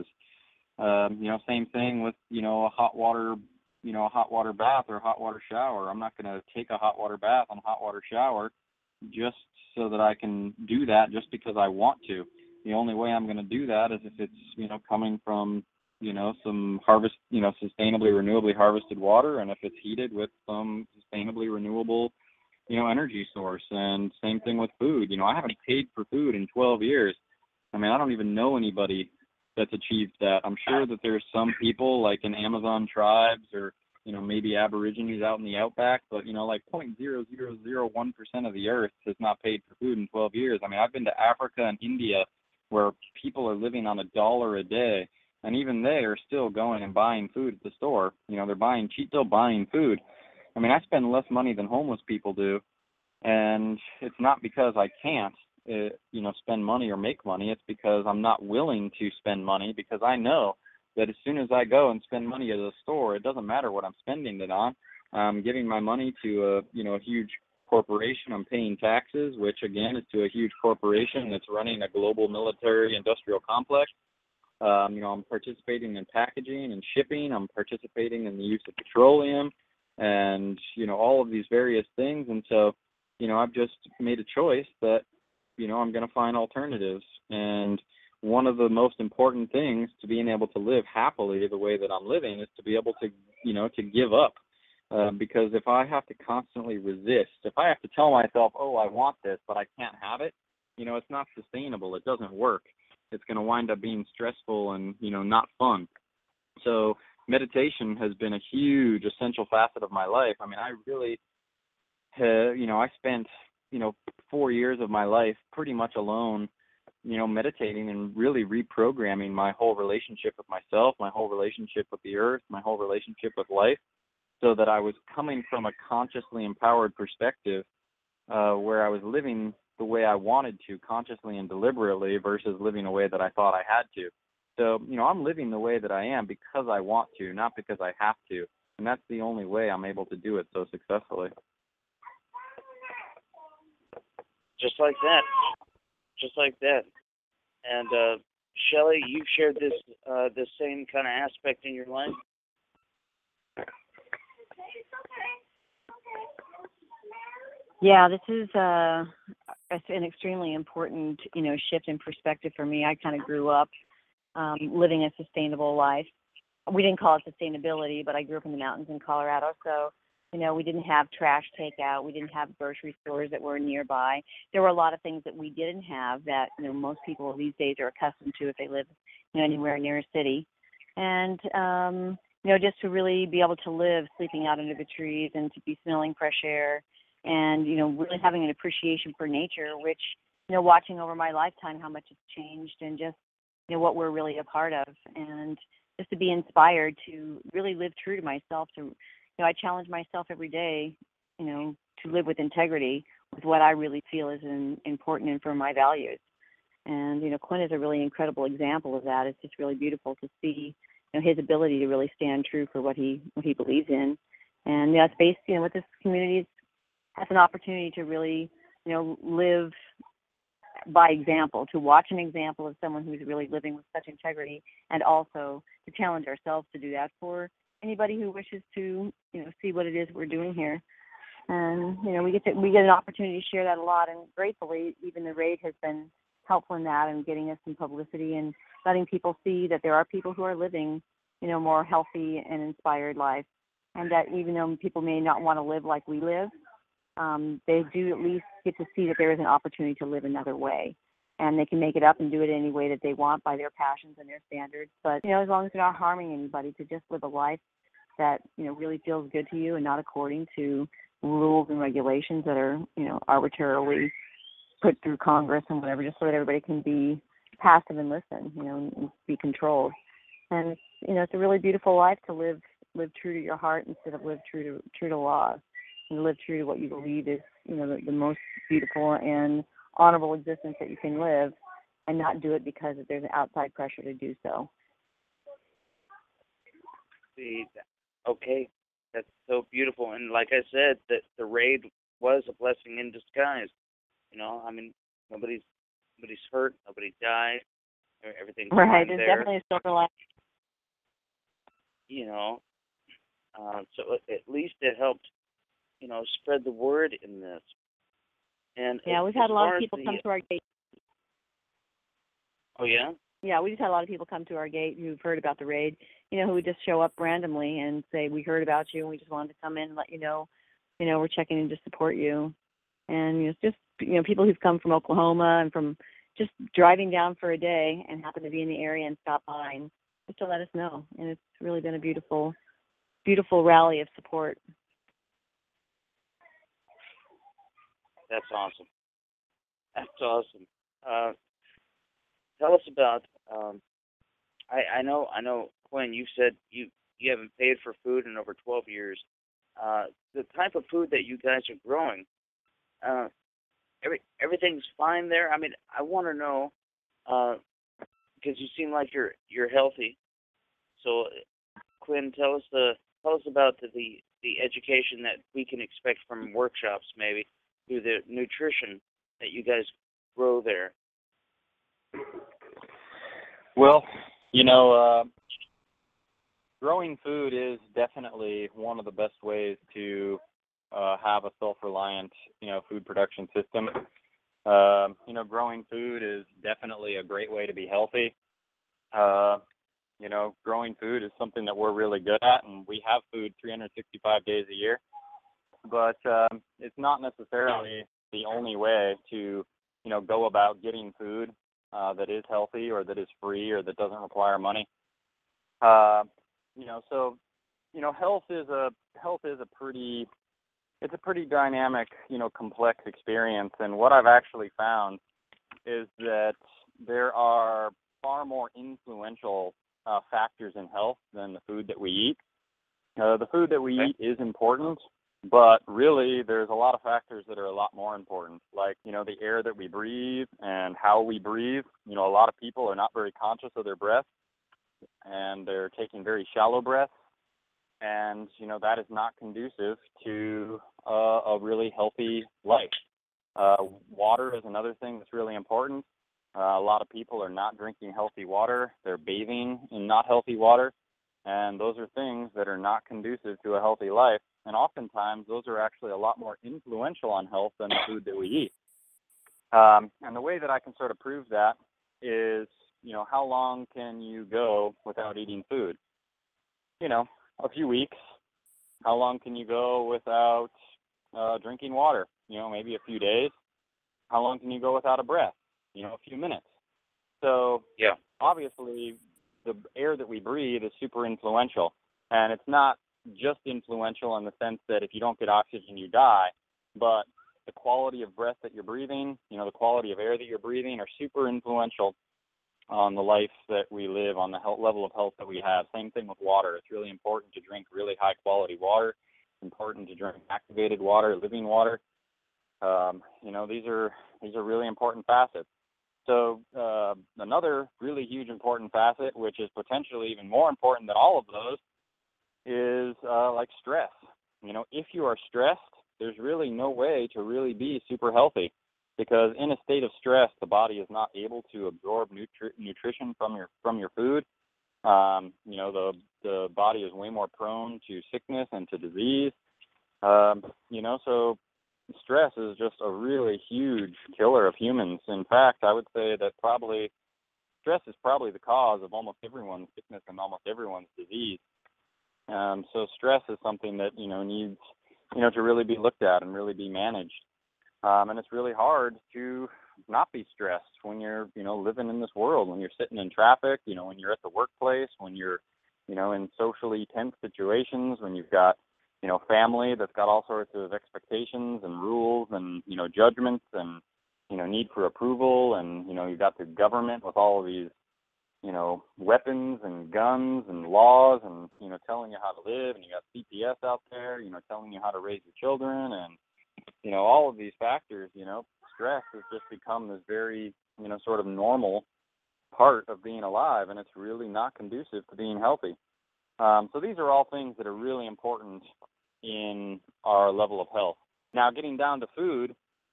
Um, you know, same thing with, you know, a hot water, you know, a hot water bath or a hot water shower. I'm not going to take a hot water bath and a hot water shower just so that I can do that just because I want to. The only way I'm going to do that is if it's, you know, coming from, you know, some harvest, you know, sustainably, renewably harvested water, and if it's heated with some sustainably renewable, you know, energy source. And same thing with food. You know, I haven't paid for food in twelve years. I mean, I don't even know anybody that's achieved that. I'm sure that there's some people like in Amazon tribes or, you know, maybe Aborigines out in the outback, but, you know, like zero point zero zero zero one percent of the earth has not paid for food in twelve years. I mean, I've been to Africa and India where people are living on a dollar a day, and even they are still going and buying food at the store. You know, they're buying, still buying food. I mean, I spend less money than homeless people do, and it's not because I can't, uh, you know, spend money or make money. It's because I'm not willing to spend money, because I know that as soon as I go and spend money at a store, it doesn't matter what I'm spending it on. I'm giving my money to a, you know, a huge corporation. I'm paying taxes, which again is to a huge corporation that's running a global military industrial complex. Um, you know, I'm participating in packaging and shipping. I'm participating in the use of petroleum and, you know, all of these various things. And so, you know, I've just made a choice that, you know, I'm going to find alternatives. And one of the most important things to being able to live happily the way that I'm living is to be able to, you know, to give up. Uh, because if I have to constantly resist, if I have to tell myself, oh, I want this, but I can't have it, you know, it's not sustainable. It doesn't work. It's going to wind up being stressful and, you know, not fun. So meditation has been a huge essential facet of my life. I mean, I really, uh, you know, I spent, you know, four years of my life pretty much alone, you know, meditating and really reprogramming my whole relationship with myself, my whole relationship with the earth, my whole relationship with life, so that I was coming from a consciously empowered perspective uh, where I was living the way I wanted to, consciously and deliberately, versus living a way that I thought I had to. So, you know, I'm living the way that I am because I want to, not because I have to. And that's the only way I'm able to do it so successfully. just like that, just like that. And uh, Shelley, you've shared this uh, this same kind of aspect in your life. Yeah, this is uh, an extremely important, you know, shift in perspective for me. I kind of grew up um, living a sustainable life. We didn't call it sustainability, but I grew up in the mountains in Colorado, so you know, we didn't have trash takeout. We didn't have grocery stores that were nearby. There were a lot of things that we didn't have that, you know, most people these days are accustomed to if they live, you know, anywhere near a city. And, um, you know, just to really be able to live sleeping out under the trees and to be smelling fresh air and, you know, really having an appreciation for nature, which, you know, watching over my lifetime how much it's changed and just, you know, what we're really a part of. And just to be inspired to really live true to myself, to You know, I challenge myself every day, you know, to live with integrity with what I really feel is in, important and for my values. And, you know, Quinn is a really incredible example of that. It's just really beautiful to see, you know, his ability to really stand true for what he what he believes in. And, yeah, it's based, you know, with this community, has an opportunity to really, you know, live by example, to watch an example of someone who's really living with such integrity, and also to challenge ourselves to do that for anybody who wishes to, you know, see what it is we're doing here. And, you know, we get to, we get an opportunity to share that a lot, and gratefully, even the raid has been helpful in that and getting us some publicity and letting people see that there are people who are living, you know, more healthy and inspired lives, and that even though people may not want to live like we live, um, they do at least get to see that there is an opportunity to live another way. And they can make it up and do it any way that they want by their passions and their standards. But, you know, as long as they're not harming anybody, to just live a life that, you know, really feels good to you and not according to rules and regulations that are, you know, arbitrarily put through Congress and whatever, just so that everybody can be passive and listen, you know, and be controlled. And, it's, you know, it's a really beautiful life to live live true to your heart instead of live true to true to laws, and live true to what you believe is, you know, the, the most beautiful and honorable existence that you can live, and not do it because there's an outside pressure to do so. See, okay, that's so beautiful. And like I said, that the raid was a blessing in disguise. You know, I mean, nobody's nobody's hurt, nobody died, everything's right. fine There's there. definitely a silver lining. You know, uh, so at least it helped, you know, spread the word in this. And yeah, we've had a lot of people the, come to our gate. Oh, yeah? Yeah, we just had a lot of people come to our gate who've heard about the raid, you know, who would just show up randomly and say, we heard about you and we just wanted to come in and let you know, you know, we're checking in to support you. And, you know, it's just, you know, people who've come from Oklahoma and from just driving down for a day and happen to be in the area and stop by and just to let us know. And it's really been a beautiful, beautiful rally of support. That's awesome. That's awesome. Uh, tell us about. Um, I, I know. I know, Quinn. You said you you haven't paid for food in over twelve years. Uh, the type of food that you guys are growing, uh, every everything's fine there. I mean, I want to know uh, because you seem like you're you're healthy. So, Quinn, tell us the tell us about the the, the education that we can expect from workshops, maybe, through the nutrition that you guys grow there. Well, you know, uh, growing food is definitely one of the best ways to uh, have a self-reliant, you know, food production system. Uh, you know, growing food is definitely a great way to be healthy. Uh, you know, growing food is something that we're really good at, and we have food three hundred sixty-five days a year. But um, it's not necessarily the only way to, you know, go about getting food uh, that is healthy or that is free or that doesn't require money. Uh, you know, so, you know, health is a health is a pretty it's a pretty dynamic, you know, complex experience. And what I've actually found is that there are far more influential uh, factors in health than the food that we eat. Uh, the food that we eat is important, but really there's a lot of factors that are a lot more important, like, you know, the air that we breathe and how we breathe. You know, a lot of people are not very conscious of their breath, and they're taking very shallow breaths. And, you know, that is not conducive to uh, a really healthy life. Uh, water is another thing that's really important. Uh, a lot of people are not drinking healthy water. They're bathing in not healthy water. And those are things that are not conducive to a healthy life. And oftentimes, those are actually a lot more influential on health than the food that we eat. Um, and the way that I can sort of prove that is, you know, how long can you go without eating food? You know, a few weeks. How long can you go without uh, drinking water? You know, maybe a few days. How long can you go without a breath? You know, a few minutes. So, yeah, obviously, the air that we breathe is super influential. And it's not just influential in the sense that if you don't get oxygen, you die, but the quality of breath that you're breathing, you know, the quality of air that you're breathing are super influential on the life that we live, on the health level of health that we have. Same thing with water. It's really important to drink really high quality water. It's important to drink activated water, living water. Um, you know, these are these are really important facets. So uh, another really huge important facet, which is potentially even more important than all of those, is uh, like stress. You know, if you are stressed, there's really no way to really be super healthy, because in a state of stress, the body is not able to absorb nutri- nutrition from your from your food. Um, you know, the the body is way more prone to sickness and to disease. Um, you know, so stress is just a really huge killer of humans. In fact, I would say that probably stress is probably the cause of almost everyone's sickness and almost everyone's disease. Um, so stress is something that, you know, needs, you know, to really be looked at and really be managed. Um, and it's really hard to not be stressed when you're, you know, living in this world, when you're sitting in traffic, you know, when you're at the workplace, when you're, you know, in socially tense situations, when you've got, you know, family that's got all sorts of expectations and rules and, you know, judgments and, you know, need for approval. And, you know, you've got the government with all of these, you know, weapons and guns and laws and, you know, telling you how to live. And you got C P S out there, you know, telling you how to raise your children. And, you know, all of these factors, you know, stress has just become this very, you know, sort of normal part of being alive. And it's really not conducive to being healthy. Um, so these are all things that are really important in our level of health. Now, getting down to food,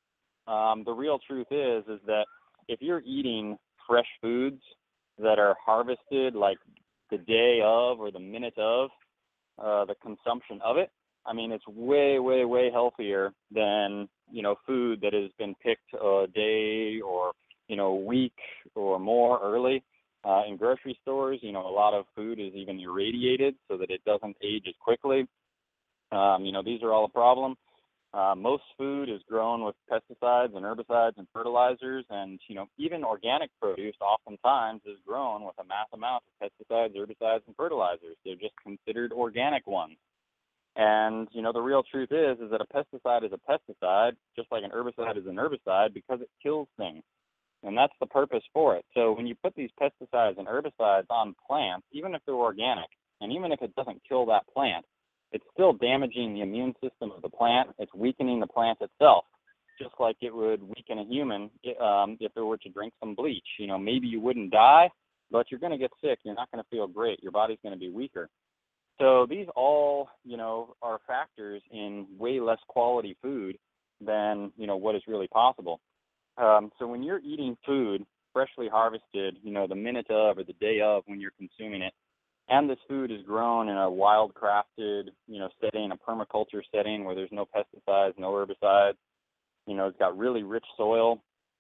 um, the real truth is, is that if you're eating fresh foods that are harvested like the day of or the minute of uh, the consumption of it, I mean, it's way, way, way healthier than, you know, food that has been picked a day or, you know, a week or more early. Uh, in grocery stores, you know, a lot of food is even irradiated so that it doesn't age as quickly. Um, you know, these are all a problem. Uh, most food is grown with pesticides and herbicides and fertilizers, and, you know, even organic produce oftentimes is grown with a mass amount of pesticides, herbicides, and fertilizers. They're just considered organic ones. And, you know, the real truth is, is that a pesticide is a pesticide, just like an herbicide is an herbicide, because it kills things. And that's the purpose for it. So when you put these pesticides and herbicides on plants, even if they're organic, and even if it doesn't kill that plant, it's still damaging the immune system of the plant. It's weakening the plant itself, just like it would weaken a human um, if it were to drink some bleach. You know, maybe you wouldn't die, but you're going to get sick. You're not going to feel great. Your body's going to be weaker. So these all, you know, are factors in way less quality food than, you know, what is really possible. Um, so when you're eating food freshly harvested, you know, the minute of or the day of when you're consuming it, and this food is grown in a wild-crafted, you know, setting, a permaculture setting where there's no pesticides, no herbicides, you know, it's got really rich soil,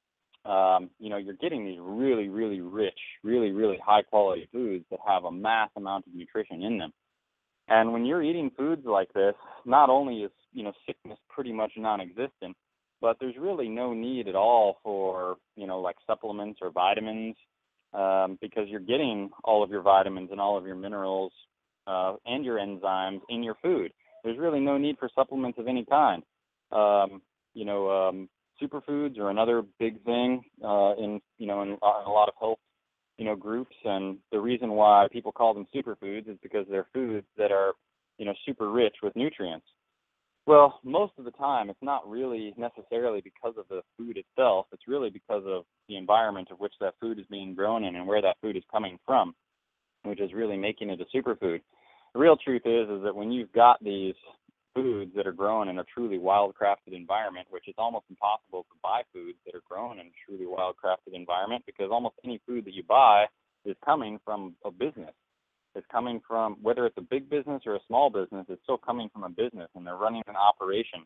um, you know, you're getting these really, really rich, really, really high-quality foods that have a mass amount of nutrition in them. And when you're eating foods like this, not only is, you know, sickness pretty much non-existent, but there's really no need at all for, you know, like supplements or vitamins, um, because you're getting all of your vitamins and all of your minerals uh, and your enzymes in your food. There's really no need for supplements of any kind. Um, you know, um, superfoods are another big thing uh, in, you know, in, in a lot of health, you know, groups. And the reason why people call them superfoods is because they're foods that are, you know, super rich with nutrients. Well, most of the time, it's not really necessarily because of the food itself. It's really because of the environment of which that food is being grown in and where that food is coming from, which is really making it a superfood. The real truth is, is that when you've got these foods that are grown in a truly wildcrafted environment, which is almost impossible to buy foods that are grown in a truly wildcrafted environment, because almost any food that you buy is coming from a business. It's coming from, whether it's a big business or a small business, it's still coming from a business, and they're running an operation.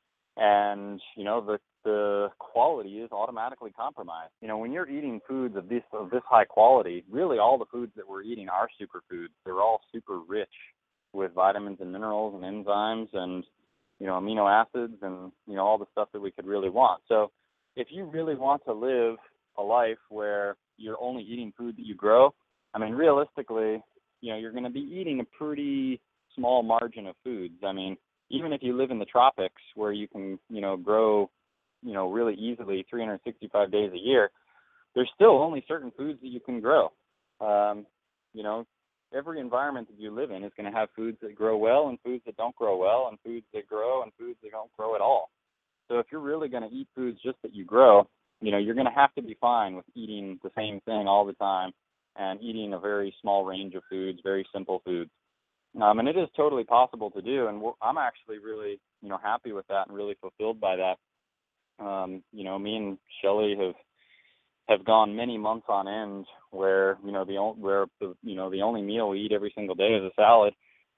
And, you know, the the quality is automatically compromised. You know, when you're eating foods of this of this high quality, really all the foods that we're eating are superfoods. They're all super rich with vitamins and minerals and enzymes and, you know, amino acids and, you know, all the stuff that we could really want. So if you really want to live a life where you're only eating food that you grow, I mean, realistically, you know, you're going to be eating a pretty small margin of foods. I mean, even if you live in the tropics where you can, you know, grow, you know, really easily three hundred sixty-five days a year, there's still only certain foods that you can grow. Um, you know, every environment that you live in is going to have foods that grow well and foods that don't grow well and foods that grow and foods that don't grow at all. So if you're really going to eat foods just that you grow, you know, you're going to have to be fine with eating the same thing all the time and eating a very small range of foods, very simple foods. Um, and it is totally possible to do, and we're, I'm actually really, you know, happy with that and really fulfilled by that. Um, you know, me and Shelly have have gone many months on end where, you know, the only, where the, you know, the only meal we eat every single day is a salad,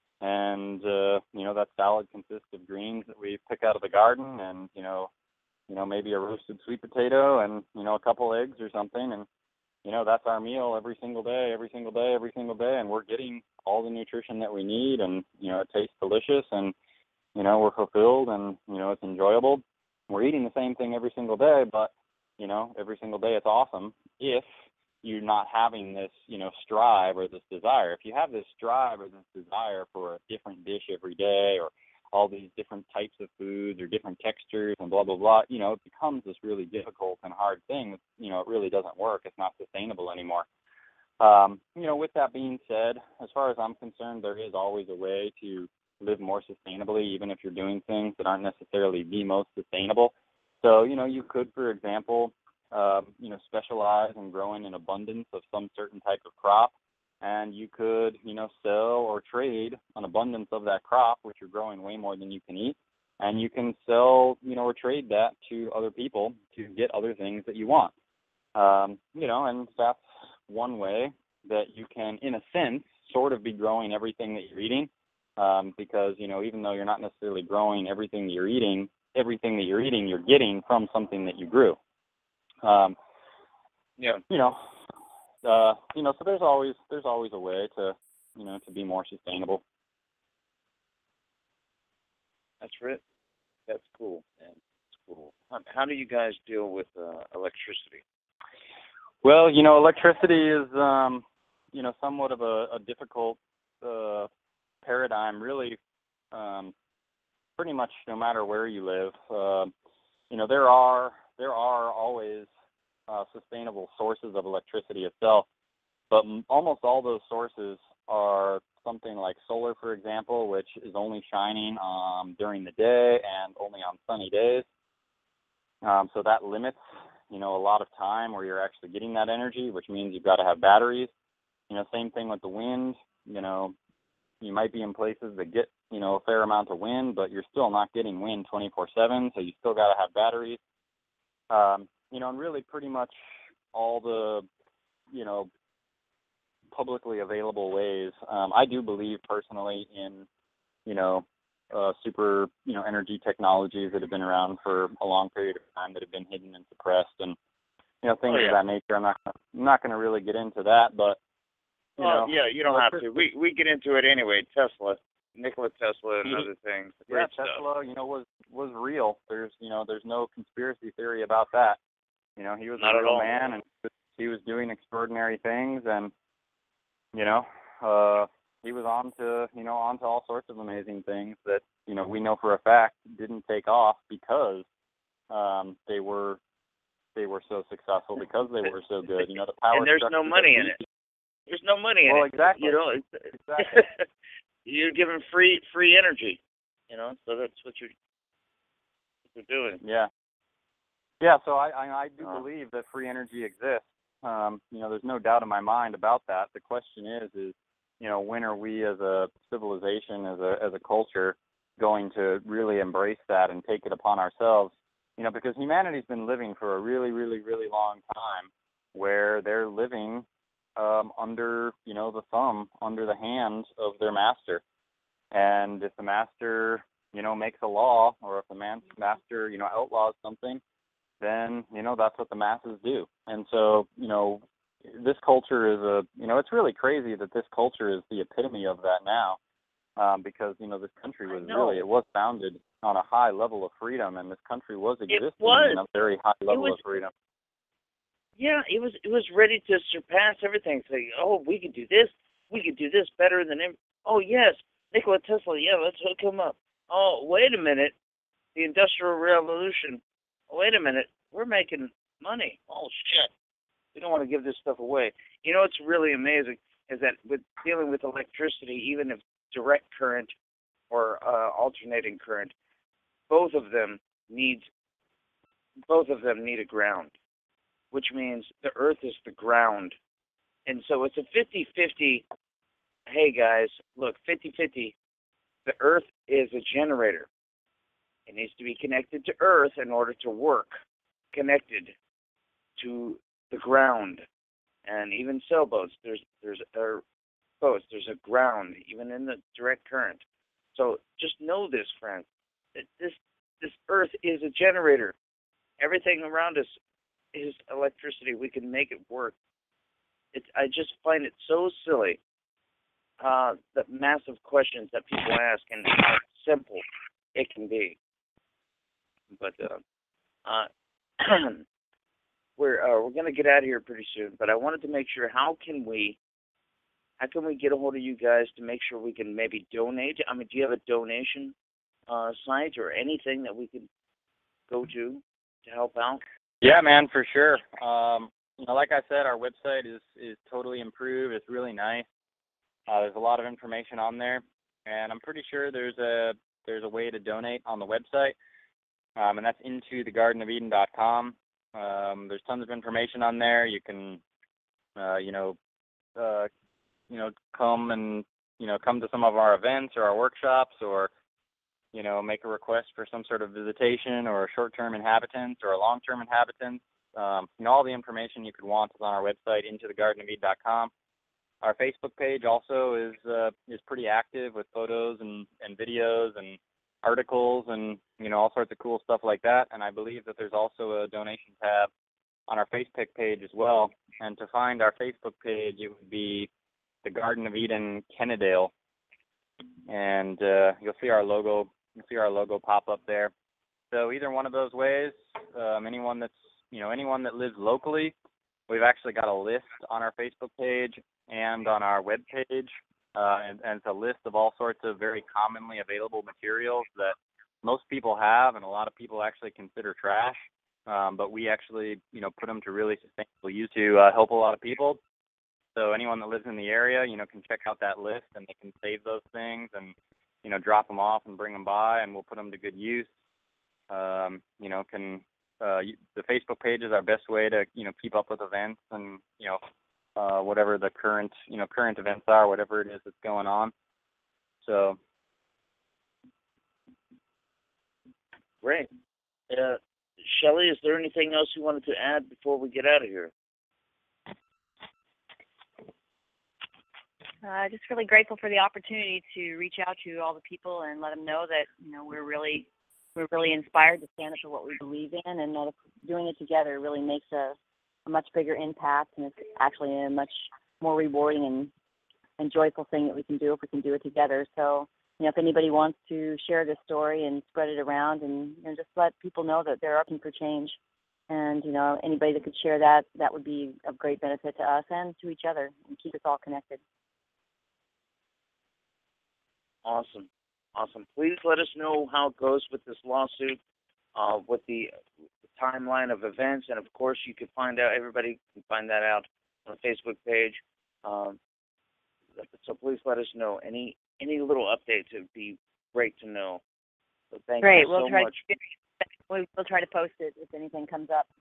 and uh, you know, that salad consists of greens that we pick out of the garden, and you know, you know, maybe a roasted sweet potato, and you know, a couple eggs or something, and you know, that's our meal every single day, every single day, every single day, and we're getting all the nutrition that we need, and, you know, it tastes delicious, and, you know, we're fulfilled, and, you know, it's enjoyable. We're eating the same thing every single day, but, you know, every single day it's awesome if you're not having this, you know, strive or this desire. If you have this strive or this desire for a different dish every day, or all these different types of foods or different textures and blah, blah, blah, you know, it becomes this really difficult and hard thing. You know, it really doesn't work. It's not sustainable anymore. Um, you know, with that being said, as far as I'm concerned, there is always a way to live more sustainably, even if you're doing things that aren't necessarily the most sustainable. So, you know, you could, for example, um, you know, specialize in growing an abundance of some certain type of crop. And you could, you know, sell or trade an abundance of that crop, which you're growing way more than you can eat. And you can sell, you know, or trade that to other people to get other things that you want. Um, you know, and that's one way that you can, in a sense, sort of be growing everything that you're eating. Um, because, you know, even though you're not necessarily growing everything that you're eating, everything that you're eating, you're getting from something that you grew. Um, yeah. You know. Uh, you know, so there's always there's always a way to, you know, to be more sustainable. That's it. That's cool, man. That's cool. How, how do you guys deal with uh, electricity? Well, you know, electricity is, um, you know, somewhat of a, a difficult uh, paradigm, really, um, pretty much no matter where you live. Uh, you know, there are there are always Uh, sustainable sources of electricity itself, but m- almost all those sources are something like solar, for example, which is only shining um, during the day and only on sunny days. Um, so that limits, you know, a lot of time where you're actually getting that energy, which means you've got to have batteries. You know, same thing with the wind. You know, you might be in places that get, you know, a fair amount of wind, but you're still not getting wind twenty-four seven, so you still got to have batteries. Um, You know, and really pretty much all the, you know, publicly available ways. Um, I do believe personally in, you know, uh, super, you know, energy technologies that have been around for a long period of time that have been hidden and suppressed, and, you know, things oh, yeah. of that nature. I'm not gonna, I'm not going to really get into that, but, you well, know. yeah, you don't have to. We we get into it anyway. Tesla, Nikola Tesla, and other things. Great yeah, Tesla, stuff. you know, was was real. There's, you know, there's no conspiracy theory about that. You know, he was Not a at real all. man, and he was doing extraordinary things, and, you know, uh, he was on to, you know, on to all sorts of amazing things that, you know, we know for a fact didn't take off because um, they were they were so successful, because they were so good. You know, the power. And there's no money in it. There's no money in well, it. Well, exactly. You know, it's, exactly. You're giving free free energy. You know, so that's what you're, what you're doing. Yeah. Yeah, so I, I, I do Uh, believe that free energy exists. Um, you know, there's no doubt in my mind about that. The question is, is, you know, when are we as a civilization, as a as a culture, going to really embrace that and take it upon ourselves, you know, because humanity's been living for a really, really, really long time where they're living um, under, you know, the thumb, under the hands of their master. And if the master, you know, makes a law, or if the man, master, you know, outlaws something, then, you know, that's what the masses do. And so, you know, this culture is a, you know, it's really crazy that this culture is the epitome of that now, um, because, you know, this country was really, it was founded on a high level of freedom, and this country was existing was. in a very high level was, of freedom. Yeah, it was it was ready to surpass everything. Say, oh, we could do this, we could do this better than every, oh, yes, Nikola Tesla, yeah, let's hook him up. Oh, wait a minute, the Industrial Revolution. Wait a minute, we're making money. Oh, shit. We don't want to give this stuff away. You know what's really amazing is that with dealing with electricity, even if direct current or uh, alternating current, both of them need both of them need a ground, which means the Earth is the ground. And so it's a fifty-fifty, hey guys, look, fifty-fifty, the Earth is a generator. It needs to be connected to Earth in order to work, connected to the ground. And even sailboats, there's there's or boats, there's a ground, even in the direct current. So just know this, friends, that this this Earth is a generator. Everything around us is electricity. We can make it work. It's, I just find it so silly, uh, the massive questions that people ask and how simple it can be. But uh, uh, we're uh, we're gonna get out of here pretty soon. But I wanted to make sure, how can we how can we get a hold of you guys to make sure we can maybe donate? I mean, do you have a donation uh, site or anything that we could go to to help out? Yeah, man, for sure. Um, you know, like I said, our website is is totally improved. It's really nice. Uh, there's a lot of information on there, and I'm pretty sure there's a there's a way to donate on the website, um, and that's into the garden of eden dot com. Um, there's tons of information on there. You can, uh, you know, uh, you know, come and you know come to some of our events or our workshops, or you know, make a request for some sort of visitation or a short-term inhabitants or a long-term inhabitants. Um, you know, all the information you could want is on our website, into the garden of eden dot com. Our Facebook page also is uh, is pretty active with photos and, and videos and articles and, you know, all sorts of cool stuff like that. And I believe that there's also a donation tab on our Facebook page as well. And to find our Facebook page, it would be the Garden of Eden Kennedale. And uh, you'll see our logo. You'll see our logo pop up there. So either one of those ways, um, anyone that's, you know, anyone that lives locally, we've actually got a list on our Facebook page and on our web page, uh, and, and it's a list of all sorts of very commonly available materials that most people have and a lot of people actually consider trash, um, but we actually, you know, put them to really sustainable use to uh, help a lot of people. So anyone that lives in the area, you know, can check out that list and they can save those things and, you know, drop them off and bring them by, and we'll put them to good use. Um, you know, can uh, the Facebook page is our best way to, you know, keep up with events and, you know, uh, whatever the current, you know, current events are, whatever it is that's going on. So. Great. Uh, Shelley, is there anything else you wanted to add before we get out of here? Uh, just really grateful for the opportunity to reach out to all the people and let them know that, you know, we're really we're really inspired to stand up for what we believe in, and that doing it together really makes a, a much bigger impact, and it's actually a much more rewarding and, and joyful thing that we can do if we can do it together. So, you know, if anybody wants to share this story and spread it around, and you know, just let people know that they're looking for change, and you know, anybody that could share that, that would be of great benefit to us and to each other, and keep us all connected. Awesome. Awesome. Please let us know how it goes with this lawsuit, uh, with the, the timeline of events, and of course you can find out, everybody can find that out on the Facebook page. Um, so please let us know. Any any little updates, it would be great to know. So thank great. you we'll so try much. To, we'll try to post it if anything comes up.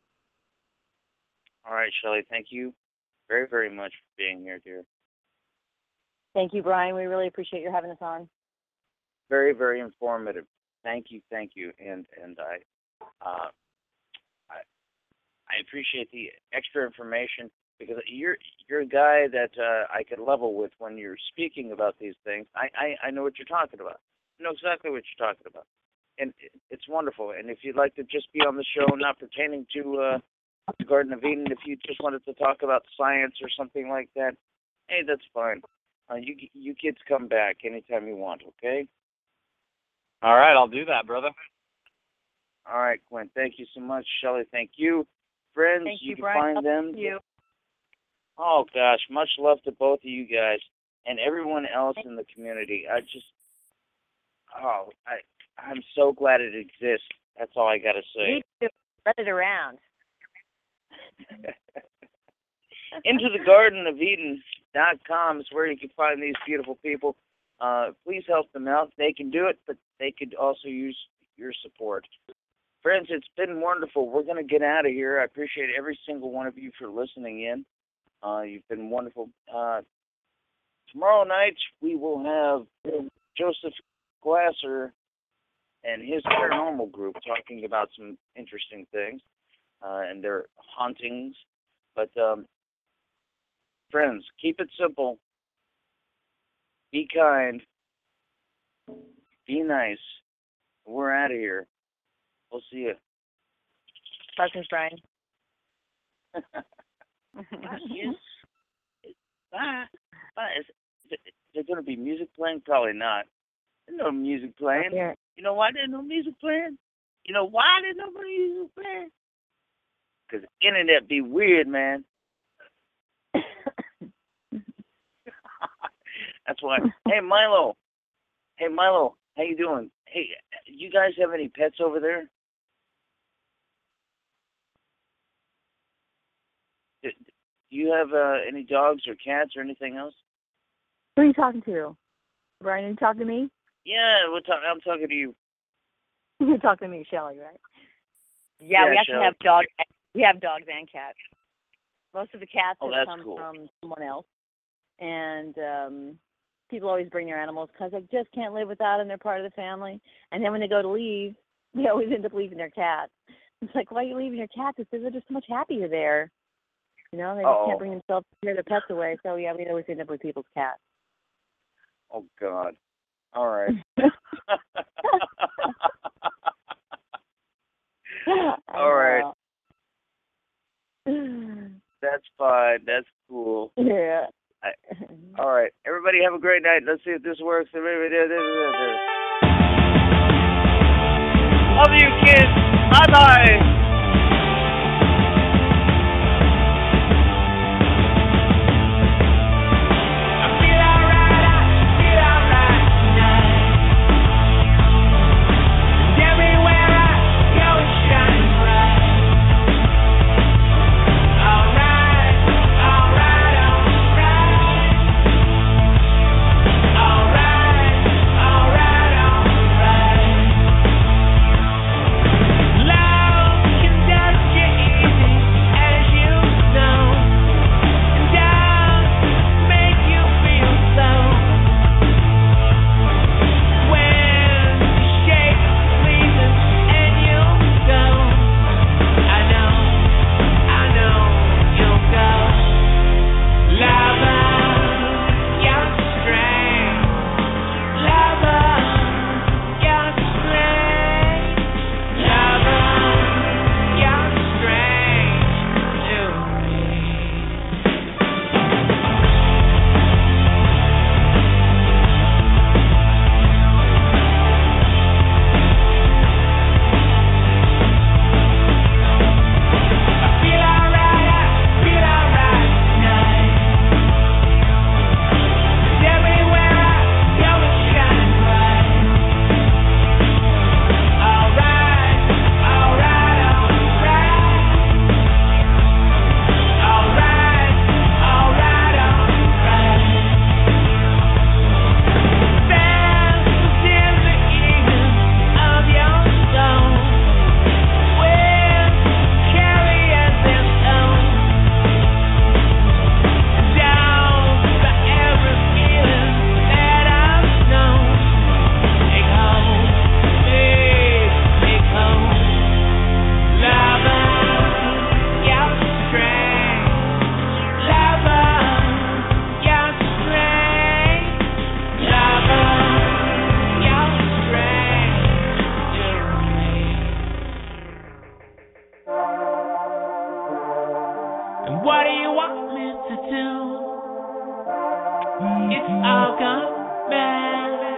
All right, Shelley, thank you very, very much for being here, dear. Thank you, Brian. We really appreciate your having us on. very, very informative. Thank you, thank you, and and I, uh, I, I appreciate the extra information because you're you're a guy that uh, I could level with when you're speaking about these things. I, I, I know what you're talking about. I know exactly what you're talking about, and it, it's wonderful. And if you'd like to just be on the show, not pertaining to uh, the Garden of Eden, if you just wanted to talk about science or something like that, hey, that's fine. Uh, you you kids come back anytime you want, okay? All right, I'll do that, brother. All right, Gwen, thank you so much. Shelley, thank you. Friends, Thank you, you, can Brian. find them. You. Oh, gosh, much love to both of you guys and everyone else in the community. I just, oh, I, I'm so glad it exists. That's all I got to say. Me too. Spread it around. Into the Garden of Eden dot com is where you can find these beautiful people. Uh, please help them out. They can do it, but they could also use your support. Friends, it's been wonderful. We're going to get out of here. I appreciate every single one of you for listening in. Uh, you've been wonderful. Uh, tomorrow night, we will have Joseph Glasser and his paranormal group talking about some interesting things uh, and their hauntings. But, um, friends, keep it simple. Be kind. Be nice. We're out of here. We'll see you. Blessings, Brian. Yes. Bye. Bye. Is, is there going to be music playing? Probably not. There's no music playing. Yeah. You know why there's no music playing? You know why there's no music playing? Because the internet be weird, man. That's why. Hey, Milo. Hey, Milo. How you doing? Hey, you guys have any pets over there? Do you have uh, any dogs or cats or anything else? Who are you talking to? Brian, are you talking to me? Yeah, we're talk- I'm talking to you. You're talking to me, Shelley, right? Yeah, Yeah, we have Shelley. to have dogs. We have dogs and cats. Most of the cats Oh, have that's come cool. from someone else, and um, people always bring their animals because they just can't live without them. They're part of the family. And then when they go to leave, they always end up leaving their cats. It's like, why are you leaving your cats? It's because they're just so much happier there. You know, they just Uh-oh. can't bring themselves to scare their pets away. So yeah, we always end up with people's cats. Oh, God. All right. All right. That's fine. That's cool. Yeah. I, all right. Everybody have a great night. Let's see if this works. Love you, kids. Bye-bye. Love What do you want me to do? It's all gone bad.